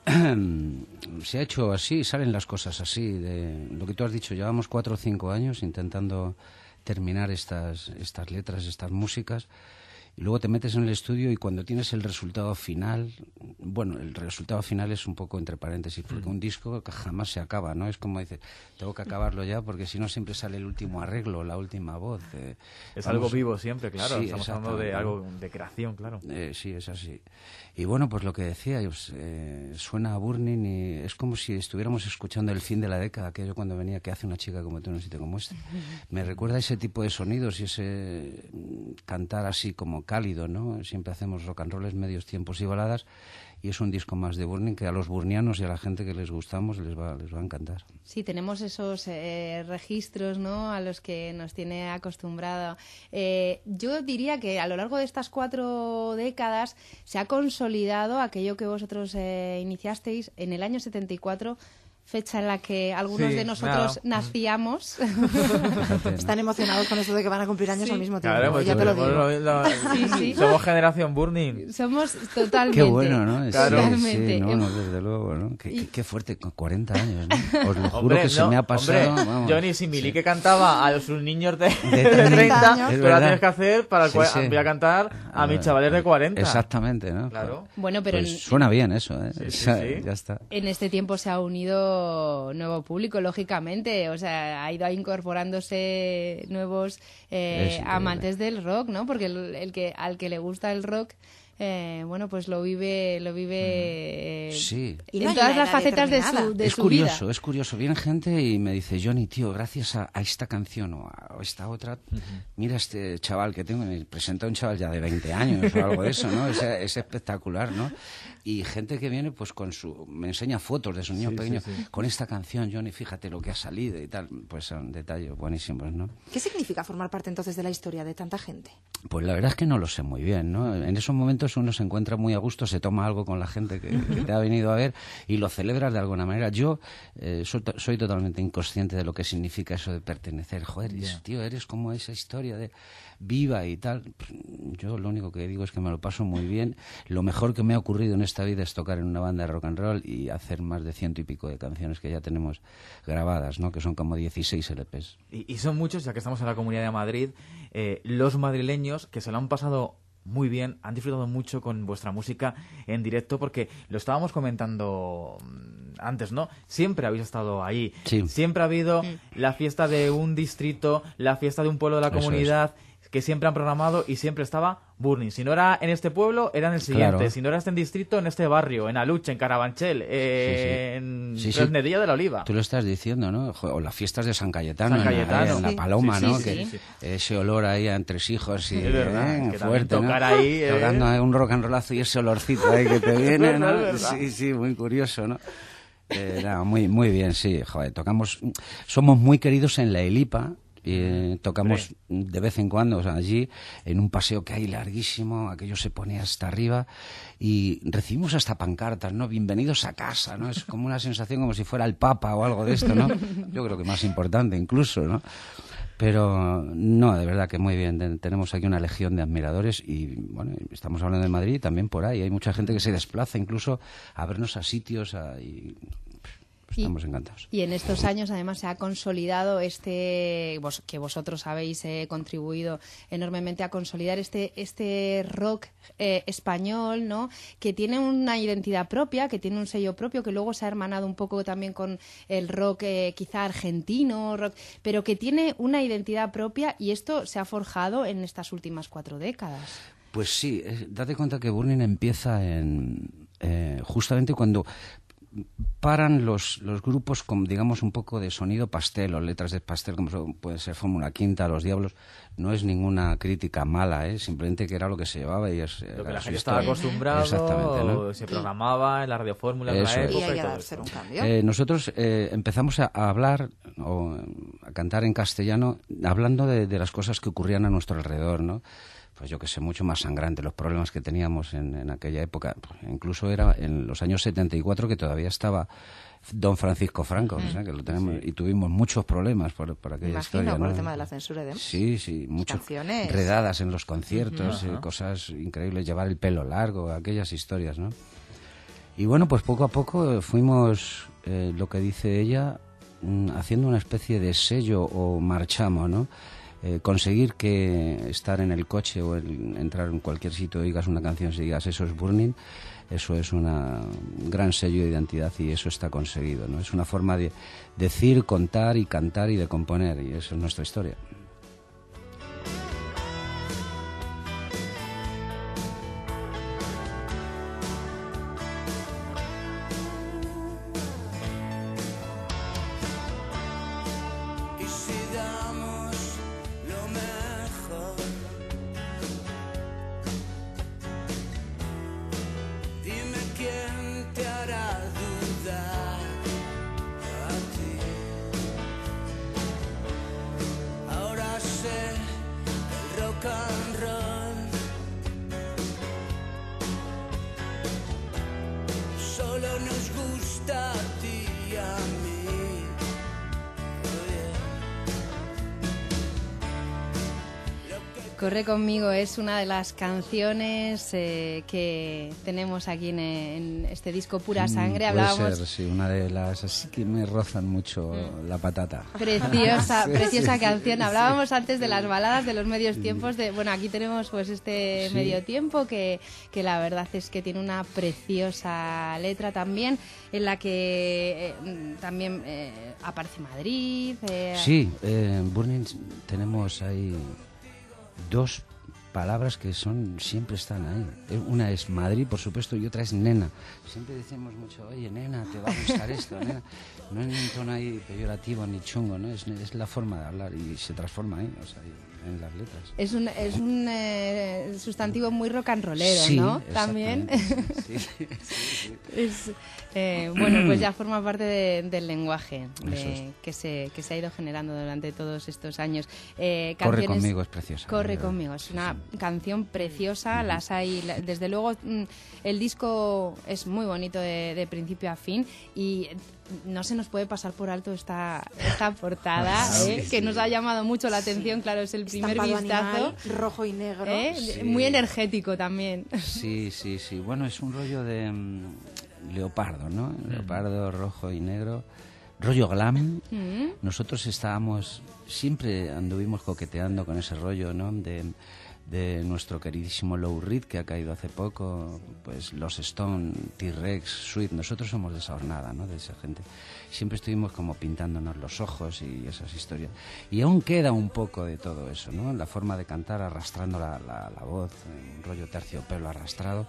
se ha hecho así, salen las cosas así. De lo que tú has dicho, llevamos cuatro o cinco años intentando terminar estas, estas letras, estas músicas. Y luego te metes en el estudio y cuando tienes el resultado final, bueno, el resultado final es un poco entre paréntesis, porque mm. un disco jamás se acaba, ¿no? Es como dices, tengo que acabarlo ya porque si no siempre sale el último arreglo, la última voz. Eh, es vamos, algo vivo siempre, claro, sí, estamos hablando de algo de creación, claro. Eh, sí, es así. Y bueno, pues lo que decía, pues, eh, suena a Burning y es como si estuviéramos escuchando el fin de la década, aquello cuando venía que hace una chica como tú en un sitio como este. Me recuerda ese tipo de sonidos y ese cantar así como como cálido, ¿no? Siempre hacemos rock and rolls, medios tiempos y baladas, y es un disco más de Burning que a los burnianos y a la gente que les gustamos les va, les va a encantar. Sí, tenemos esos eh, registros, ¿no?, a los que nos tiene acostumbrado. Eh, yo diría que a lo largo de estas cuatro décadas se ha consolidado aquello que vosotros eh, iniciasteis en el año setenta y cuatro, fecha en la que algunos sí, de nosotros claro. nacíamos. Están emocionados con esto de que van a cumplir años Sí. al mismo tiempo. Claro, pues ya te lo digo. lo- lo- Sí, sí. Somos generación Burning. Somos totalmente. Qué bueno, ¿no? Sí, Claro. Totalmente. sí, no, no, desde luego, ¿no? Qué, qué- qué fuerte, con cuarenta años, ¿no? Os lo juro Hombre, que se no, me ha pasado, hombre, vamos. Johnny Simili que cantaba a sus niños de, de treinta treinta, años. Es tú la verdad. tienes que hacer para el Sí, cua- sí. voy a cantar a mis Ah, chavales de cuarenta. Exactamente, ¿no? Claro. Bueno, pero Pues en- suena bien eso, ¿eh? Sí, sí, O sea, sí. Ya está. En este tiempo se ha unido nuevo público, lógicamente. O sea, ha ido incorporándose nuevos eh, Es increíble. amantes del rock, ¿no? Porque el, el que al que le gusta el rock, eh, bueno, pues lo vive, lo vive eh, Sí. Y no en hay todas una las edad facetas de determinada. su, de Es su curioso, vida. es curioso. Viene gente y me dice, Johnny, tío, gracias a, a esta canción o a o esta otra, mira este chaval que tengo, me presenta un chaval ya de veinte años o algo de eso, ¿no? Es, es espectacular, ¿no? Y gente que viene pues con su... me enseña fotos de sus niños Sí, pequeños, sí, sí. con esta canción, Johnny, fíjate lo que ha salido y tal. Pues son detalles buenísimos, ¿no? ¿Qué significa formar parte entonces de la historia de tanta gente? Pues la verdad es que no lo sé muy bien, ¿no? En esos momentos uno se encuentra muy a gusto, se toma algo con la gente que, que te ha venido a ver y lo celebras de alguna manera. Yo eh, soy, to- soy totalmente inconsciente de lo que significa eso de pertenecer. Joder, Ya. tío, eres como esa historia de viva y tal. Yo lo único que digo es que me lo paso muy bien. Lo mejor que me ha ocurrido en esta vida es tocar en una banda de rock and roll y hacer más de ciento y pico de canciones que ya tenemos grabadas, ¿no? Que son como dieciséis L Pes. Y, y son muchos, ya que estamos en la Comunidad de Madrid, eh, los madrileños que se lo han pasado muy bien, han disfrutado mucho con vuestra música en directo, porque lo estábamos comentando mm, antes, ¿no? Siempre habéis estado ahí. Sí. Siempre ha habido la fiesta de un distrito, la fiesta de un pueblo de la Eso es. comunidad, que siempre han programado y siempre estaba Burning. Si no era en este pueblo, era en el siguiente. Claro. Si no era este en distrito, en este barrio, en Aluche, en Carabanchel, eh, en Sí, sí. Fresnedilla de la Oliva. Tú lo estás diciendo, ¿no? Jo- O las fiestas de San Cayetano, San en la- Cayetano. en la, Sí. Paloma, Sí, ¿no? sí, que sí, sí. ese olor ahí a entresijos y Es verdad, eh, que también fuerte, ¿no? tocar ahí, eh. Tocando ahí un rock and rollazo y ese olorcito ahí que te viene, Es ¿no? verdad, es verdad. Sí, sí, muy curioso, ¿no? Eh, nada, muy, muy bien, sí, joder, tocamos, somos muy queridos en la Elipa. Y eh, tocamos de vez en cuando, o sea, allí en un paseo que hay larguísimo, aquello se pone hasta arriba y recibimos hasta pancartas, ¿no? Bienvenidos a casa, ¿no? Es como una sensación como si fuera el Papa o algo de esto, ¿no? Yo creo que más importante incluso, ¿no? Pero no, de verdad que muy bien. Ten- Tenemos aquí una legión de admiradores y, bueno, estamos hablando de Madrid y también por ahí. Hay mucha gente que se desplaza incluso a vernos a sitios a- y pues, Y- estamos encantados. Y en estos años, además, se ha consolidado este, vos- que vosotros habéis eh, contribuido enormemente a consolidar este, este rock eh, español, ¿no? Que tiene una identidad propia, que tiene un sello propio, que luego se ha hermanado un poco también con el rock eh, quizá argentino, rock, pero que tiene una identidad propia y esto se ha forjado en estas últimas cuatro décadas. Pues sí, eh, date cuenta que Burning empieza en eh, justamente cuando paran los, los grupos con, digamos, un poco de sonido pastel o letras de pastel, como son- puede ser Fórmula Quinta, Los Diablos. No es ninguna crítica mala, ¿eh? Simplemente que era lo que se llevaba y es... Lo que era la su gente estaba historia. acostumbrado, Exactamente, ¿no? se programaba en la radiofórmula en Eso la es. época Y hay y que todo hacer esto. un cambio. Eh, nosotros eh, empezamos a, a hablar o a cantar en castellano hablando de, de las cosas que ocurrían a nuestro alrededor, ¿no? Pues yo que sé, mucho más sangrante, los problemas que teníamos en, en aquella época. Pues incluso era en los años setenta y cuatro que todavía estaba don Francisco Franco, o sea, que lo tenemos, y tuvimos muchos problemas por, por aquella Imagino, historia, por ¿no? el tema de la censura y demás. Sí, sí, muchas Canciones. redadas en los conciertos, Ujú. eh, Ajá. cosas increíbles, llevar el pelo largo, aquellas historias, ¿no? Y bueno, pues poco a poco eh, fuimos, eh, lo que dice ella, mm, haciendo una especie de sello o marchamo, ¿no? Eh, conseguir que estar en el coche o el- entrar en cualquier sitio, digas una canción, si digas eso es Burning, eso es una- un gran sello de identidad y eso está conseguido, ¿no? Es una forma de decir, contar y cantar y de componer y eso es nuestra historia. Y si damos lo mejor, Corre conmigo es una de las canciones eh, que tenemos aquí en, en este disco Pura Sangre. Mm, Hablábamos... Puede ser, sí, una de las así que me rozan mucho mm. la patata. Preciosa, sí, preciosa sí, canción. sí. Hablábamos antes de las baladas, de los medios tiempos. De, bueno, aquí tenemos pues este sí. medio tiempo que, que la verdad es que tiene una preciosa letra también, en la que eh, también eh, aparece Madrid. Eh... Sí, eh, en Burning tenemos ahí dos palabras que son siempre están ahí. Una es Madrid, por supuesto, y otra es nena. Siempre decimos mucho, oye, nena, te va a gustar esto, nena. No es un tono ahí peyorativo ni chungo, ¿no? Es, es la forma de hablar y se transforma ahí, o sea, en las letras. Es un, es un eh, sustantivo muy rock and rollero, sí, ¿no? También. Sí, sí, sí. Es, eh, bueno, pues ya forma parte de, del lenguaje de, es. que, se, que se ha ido generando durante todos estos años. Eh, Corre conmigo es preciosa. Corre conmigo, es una sí, sí. canción preciosa. Las hay, desde luego, el disco es muy bonito de, de principio a fin y no se nos puede pasar por alto esta, esta portada, ¿eh? Sí, que sí. nos ha llamado mucho la atención. Sí. Claro, es el primer Estampado vistazo. Animal, rojo y negro. ¿Eh? Sí. Muy energético también. Sí, sí, sí. Bueno, es un rollo de um, leopardo, ¿no? Mm. Leopardo, rojo y negro. Rollo glam. Mm. Nosotros estábamos, siempre anduvimos coqueteando con ese rollo, ¿no? De... de nuestro queridísimo Lou Reed, que ha caído hace poco, pues los Stone, T-Rex, Sweet. Nosotros somos de esa hornada, ¿no? De esa gente. Siempre estuvimos como pintándonos los ojos y esas historias. Y aún queda un poco de todo eso, ¿no? La forma de cantar arrastrando la, la, la voz, un rollo terciopelo arrastrado.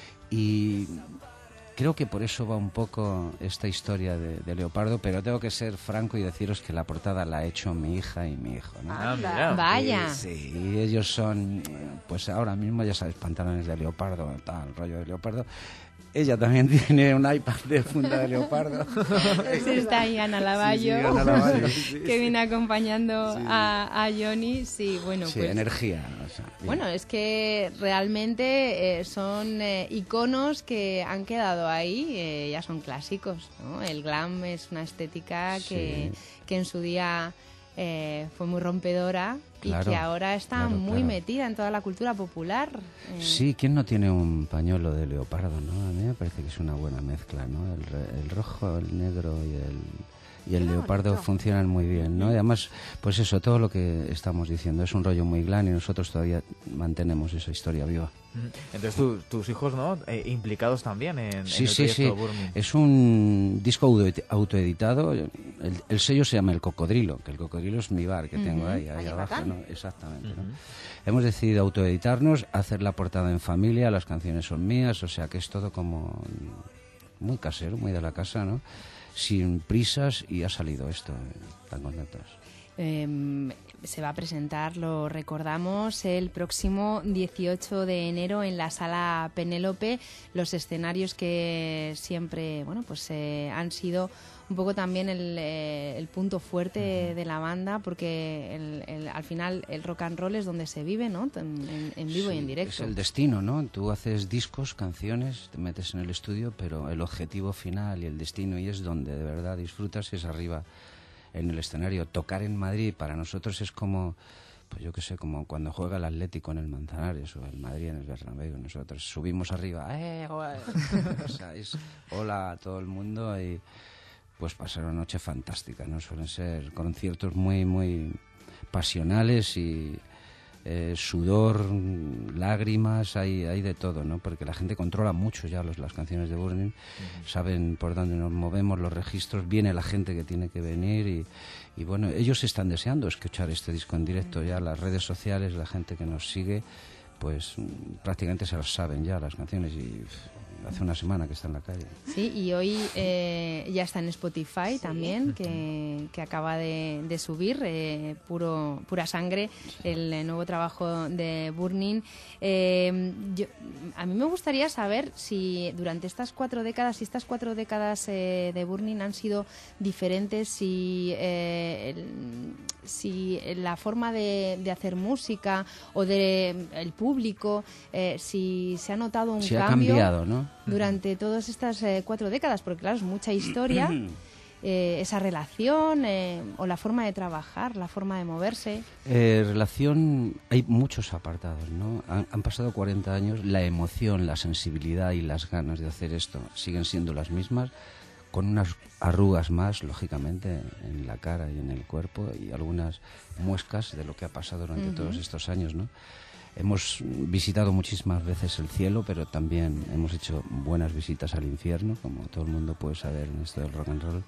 Y creo que por eso va un poco esta historia de, de Leopardo, pero tengo que ser franco y deciros que la portada la ha hecho mi hija y mi hijo, ¿no? Ah, mira. Vaya. Y, sí, y ellos son, pues ahora mismo ya sabes, pantalones de leopardo, tal, rollo de leopardo. Ella también tiene un iPad de funda de leopardo. Sí, está ahí Ana Lavallo, sí, sí, Ana Lavallo sí, sí, que viene acompañando sí. a, a Johnny. Sí, bueno, sí, pues... energía. O sea, bueno, es que realmente eh, son eh, iconos que han quedado ahí, eh, ya son clásicos, ¿no? El glam es una estética que, sí. que en su día... Eh, fue muy rompedora claro, y que ahora está claro, muy claro. metida en toda la cultura popular. Eh. Sí, ¿quién no tiene un pañuelo de leopardo, no? A mí me parece que es una buena mezcla, ¿no? El, el rojo, el negro y el, y el leopardo bonito. Funcionan muy bien, ¿no? Y además, pues eso, todo lo que estamos diciendo es un rollo muy glam y nosotros todavía mantenemos esa historia viva. Entonces tu, tus hijos, ¿no? Eh, implicados también en, sí, en el sí, proyecto sí. Burning. Es un disco auto, autoeditado. El, el sello se llama El Cocodrilo, que el cocodrilo es mi bar que uh-huh. tengo ahí, ahí abajo, ¿no? Exactamente. Uh-huh. ¿no? Hemos decidido autoeditarnos, hacer la portada en familia, las canciones son mías, o sea que es todo como muy casero, muy de la casa, ¿no? Sin prisas y ha salido esto, tan contentos. Eh, se va a presentar, lo recordamos, el próximo dieciocho de enero en la Sala Penélope, los escenarios que siempre, bueno, pues eh, han sido un poco también el, eh, el punto fuerte de la banda, porque el, el, al final el rock and roll es donde se vive, ¿no? En, en vivo sí, y en directo. Es el destino, ¿no? Tú haces discos, canciones, te metes en el estudio, pero el objetivo final y el destino, y es donde de verdad disfrutas, es arriba en el escenario. Tocar en Madrid para nosotros es como, pues yo qué sé, como cuando juega el Atlético en el Manzanares o el Madrid en el Bernabéu. Nosotros subimos arriba, ¡eh! O sea, es hola a todo el mundo y pues pasar una noche fantástica, ¿no? Suelen ser conciertos muy, muy pasionales y eh, sudor, lágrimas, hay, hay de todo, ¿no? Porque la gente controla mucho ya los, las canciones de Burning, uh-huh. saben por dónde nos movemos, los registros, viene la gente que tiene que venir y, y bueno, ellos están deseando escuchar este disco en directo ya, las redes sociales, la gente que nos sigue, pues prácticamente se las saben ya las canciones y hace una semana que está en la calle. Sí, y hoy eh, ya está en Spotify sí. también, que, que acaba de, de subir, eh, puro Pura Sangre, el eh, nuevo trabajo de Burning. Eh, yo, a mí me gustaría saber si durante estas cuatro décadas, si estas cuatro décadas eh, de Burning han sido diferentes, si, eh, el, si la forma de, de hacer música o de el público, eh, si se ha notado un sí, cambio. Ha cambiado, ¿no? Durante todas estas eh, cuatro décadas, porque claro, es mucha historia eh, esa relación eh, o la forma de trabajar, la forma de moverse? Eh, relación, hay muchos apartados, ¿no? Han, han pasado cuarenta años, la emoción, la sensibilidad y las ganas de hacer esto siguen siendo las mismas, con unas arrugas más, lógicamente, en la cara y en el cuerpo, y algunas muescas de lo que ha pasado durante uh-huh. todos estos años, ¿no? Hemos visitado muchísimas veces el cielo, pero también hemos hecho buenas visitas al infierno, como todo el mundo puede saber en esto del rock and roll.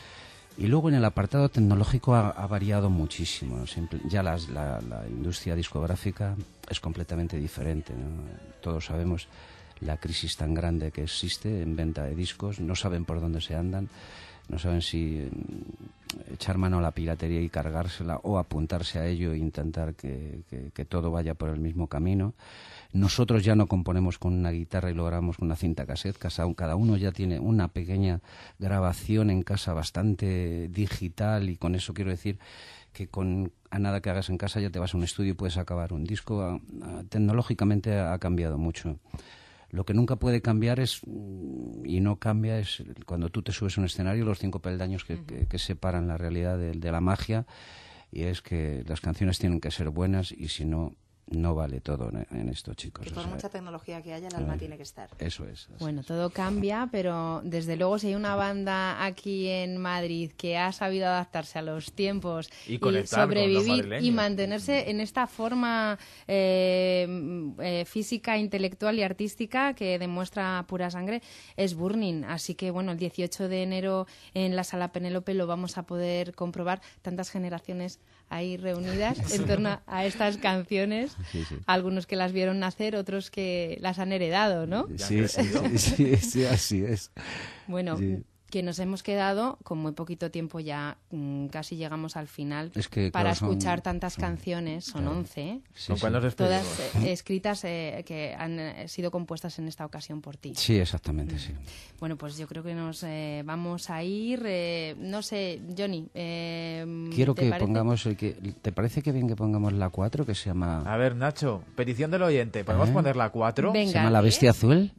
Y luego en el apartado tecnológico ha, ha variado muchísimo. Simple, ya las, la, la industria discográfica es completamente diferente, ¿no? Todos sabemos la crisis tan grande que existe en venta de discos, no saben por dónde se andan, no saben si echar mano a la piratería y cargársela o apuntarse a ello e intentar que, que, que todo vaya por el mismo camino. Nosotros ya no componemos con una guitarra y lo grabamos con una cinta cassette, cada uno ya tiene una pequeña grabación en casa bastante digital, y con eso quiero decir que con a nada que hagas en casa ya te vas a un estudio y puedes acabar un disco. A, a, tecnológicamente ha cambiado mucho. Lo que nunca puede cambiar es, y no cambia, es cuando tú te subes a un escenario, los cinco peldaños que, uh-huh. que, que separan la realidad de, de la magia, y es que las canciones tienen que ser buenas, y si no, no vale todo en, en esto, chicos. Que por o sea, mucha tecnología que haya, el alma eh, tiene que estar. Eso es. Así bueno, es. todo cambia, pero desde luego si hay una banda aquí en Madrid que ha sabido adaptarse a los tiempos y, y sobrevivir y mantenerse en esta forma eh, eh, física, intelectual y artística que demuestra pura sangre, es Burning. Así que bueno, el dieciocho de enero en la Sala Penélope lo vamos a poder comprobar, tantas generaciones ahí reunidas en torno a estas canciones, sí, sí. Algunos que las vieron nacer, otros que las han heredado, ¿no? Sí, sí, sí, sí, sí, así es. Bueno, sí. que nos hemos quedado con muy poquito tiempo ya, mmm, casi llegamos al final, es que, para claro, escuchar son, tantas son, canciones, son claro. once, sí, ¿Con cuál nos despedimos? Todas eh, escritas eh, que han eh, sido compuestas en esta ocasión por ti. Sí, exactamente, mm. sí. Bueno, pues yo creo que nos eh, vamos a ir, eh, no sé, Johnny, eh, Quiero ¿te que parece? pongamos, el que, ¿te parece que bien que pongamos la cuatro, que se llama... A ver, Nacho, petición del oyente, ¿podemos ¿Eh? poner la cuatro? Venga. Se llama La Bestia Azul.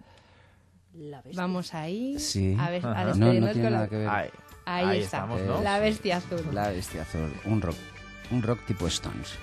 Vamos ahí sí. a, ver, a no, despedirnos no tiene con nada la... que ver. Ahí, ahí, ahí está, estamos, ¿no? La Bestia Azul. La Bestia Azul, un rock, un rock tipo Stones.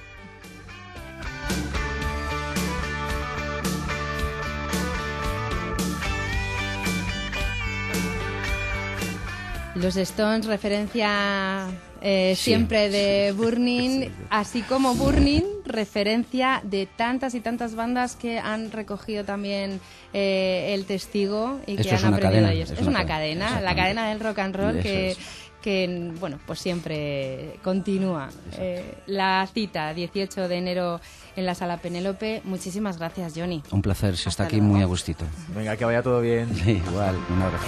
Los Stones, referencia eh, sí, siempre de Burning, sí, sí. así como Burning, referencia de tantas y tantas bandas que han recogido también eh, el testigo y Esto que es han una aprendido cadena, ellos. es Es una una cadena, cadena, la cadena del rock and roll que, es. que, bueno, pues siempre continúa. Eh, la cita, dieciocho de enero en la Sala Penélope. Muchísimas gracias, Johnny. Un placer, se está Hasta aquí luego. muy a gustito. Venga, que vaya todo bien. Igual, un abrazo.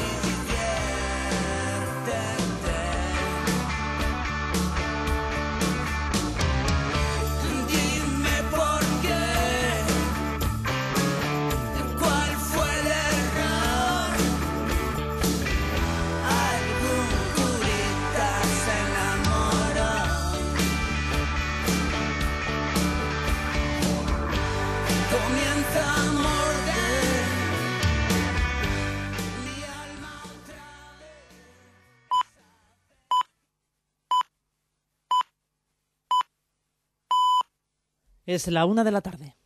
Es la una de la tarde.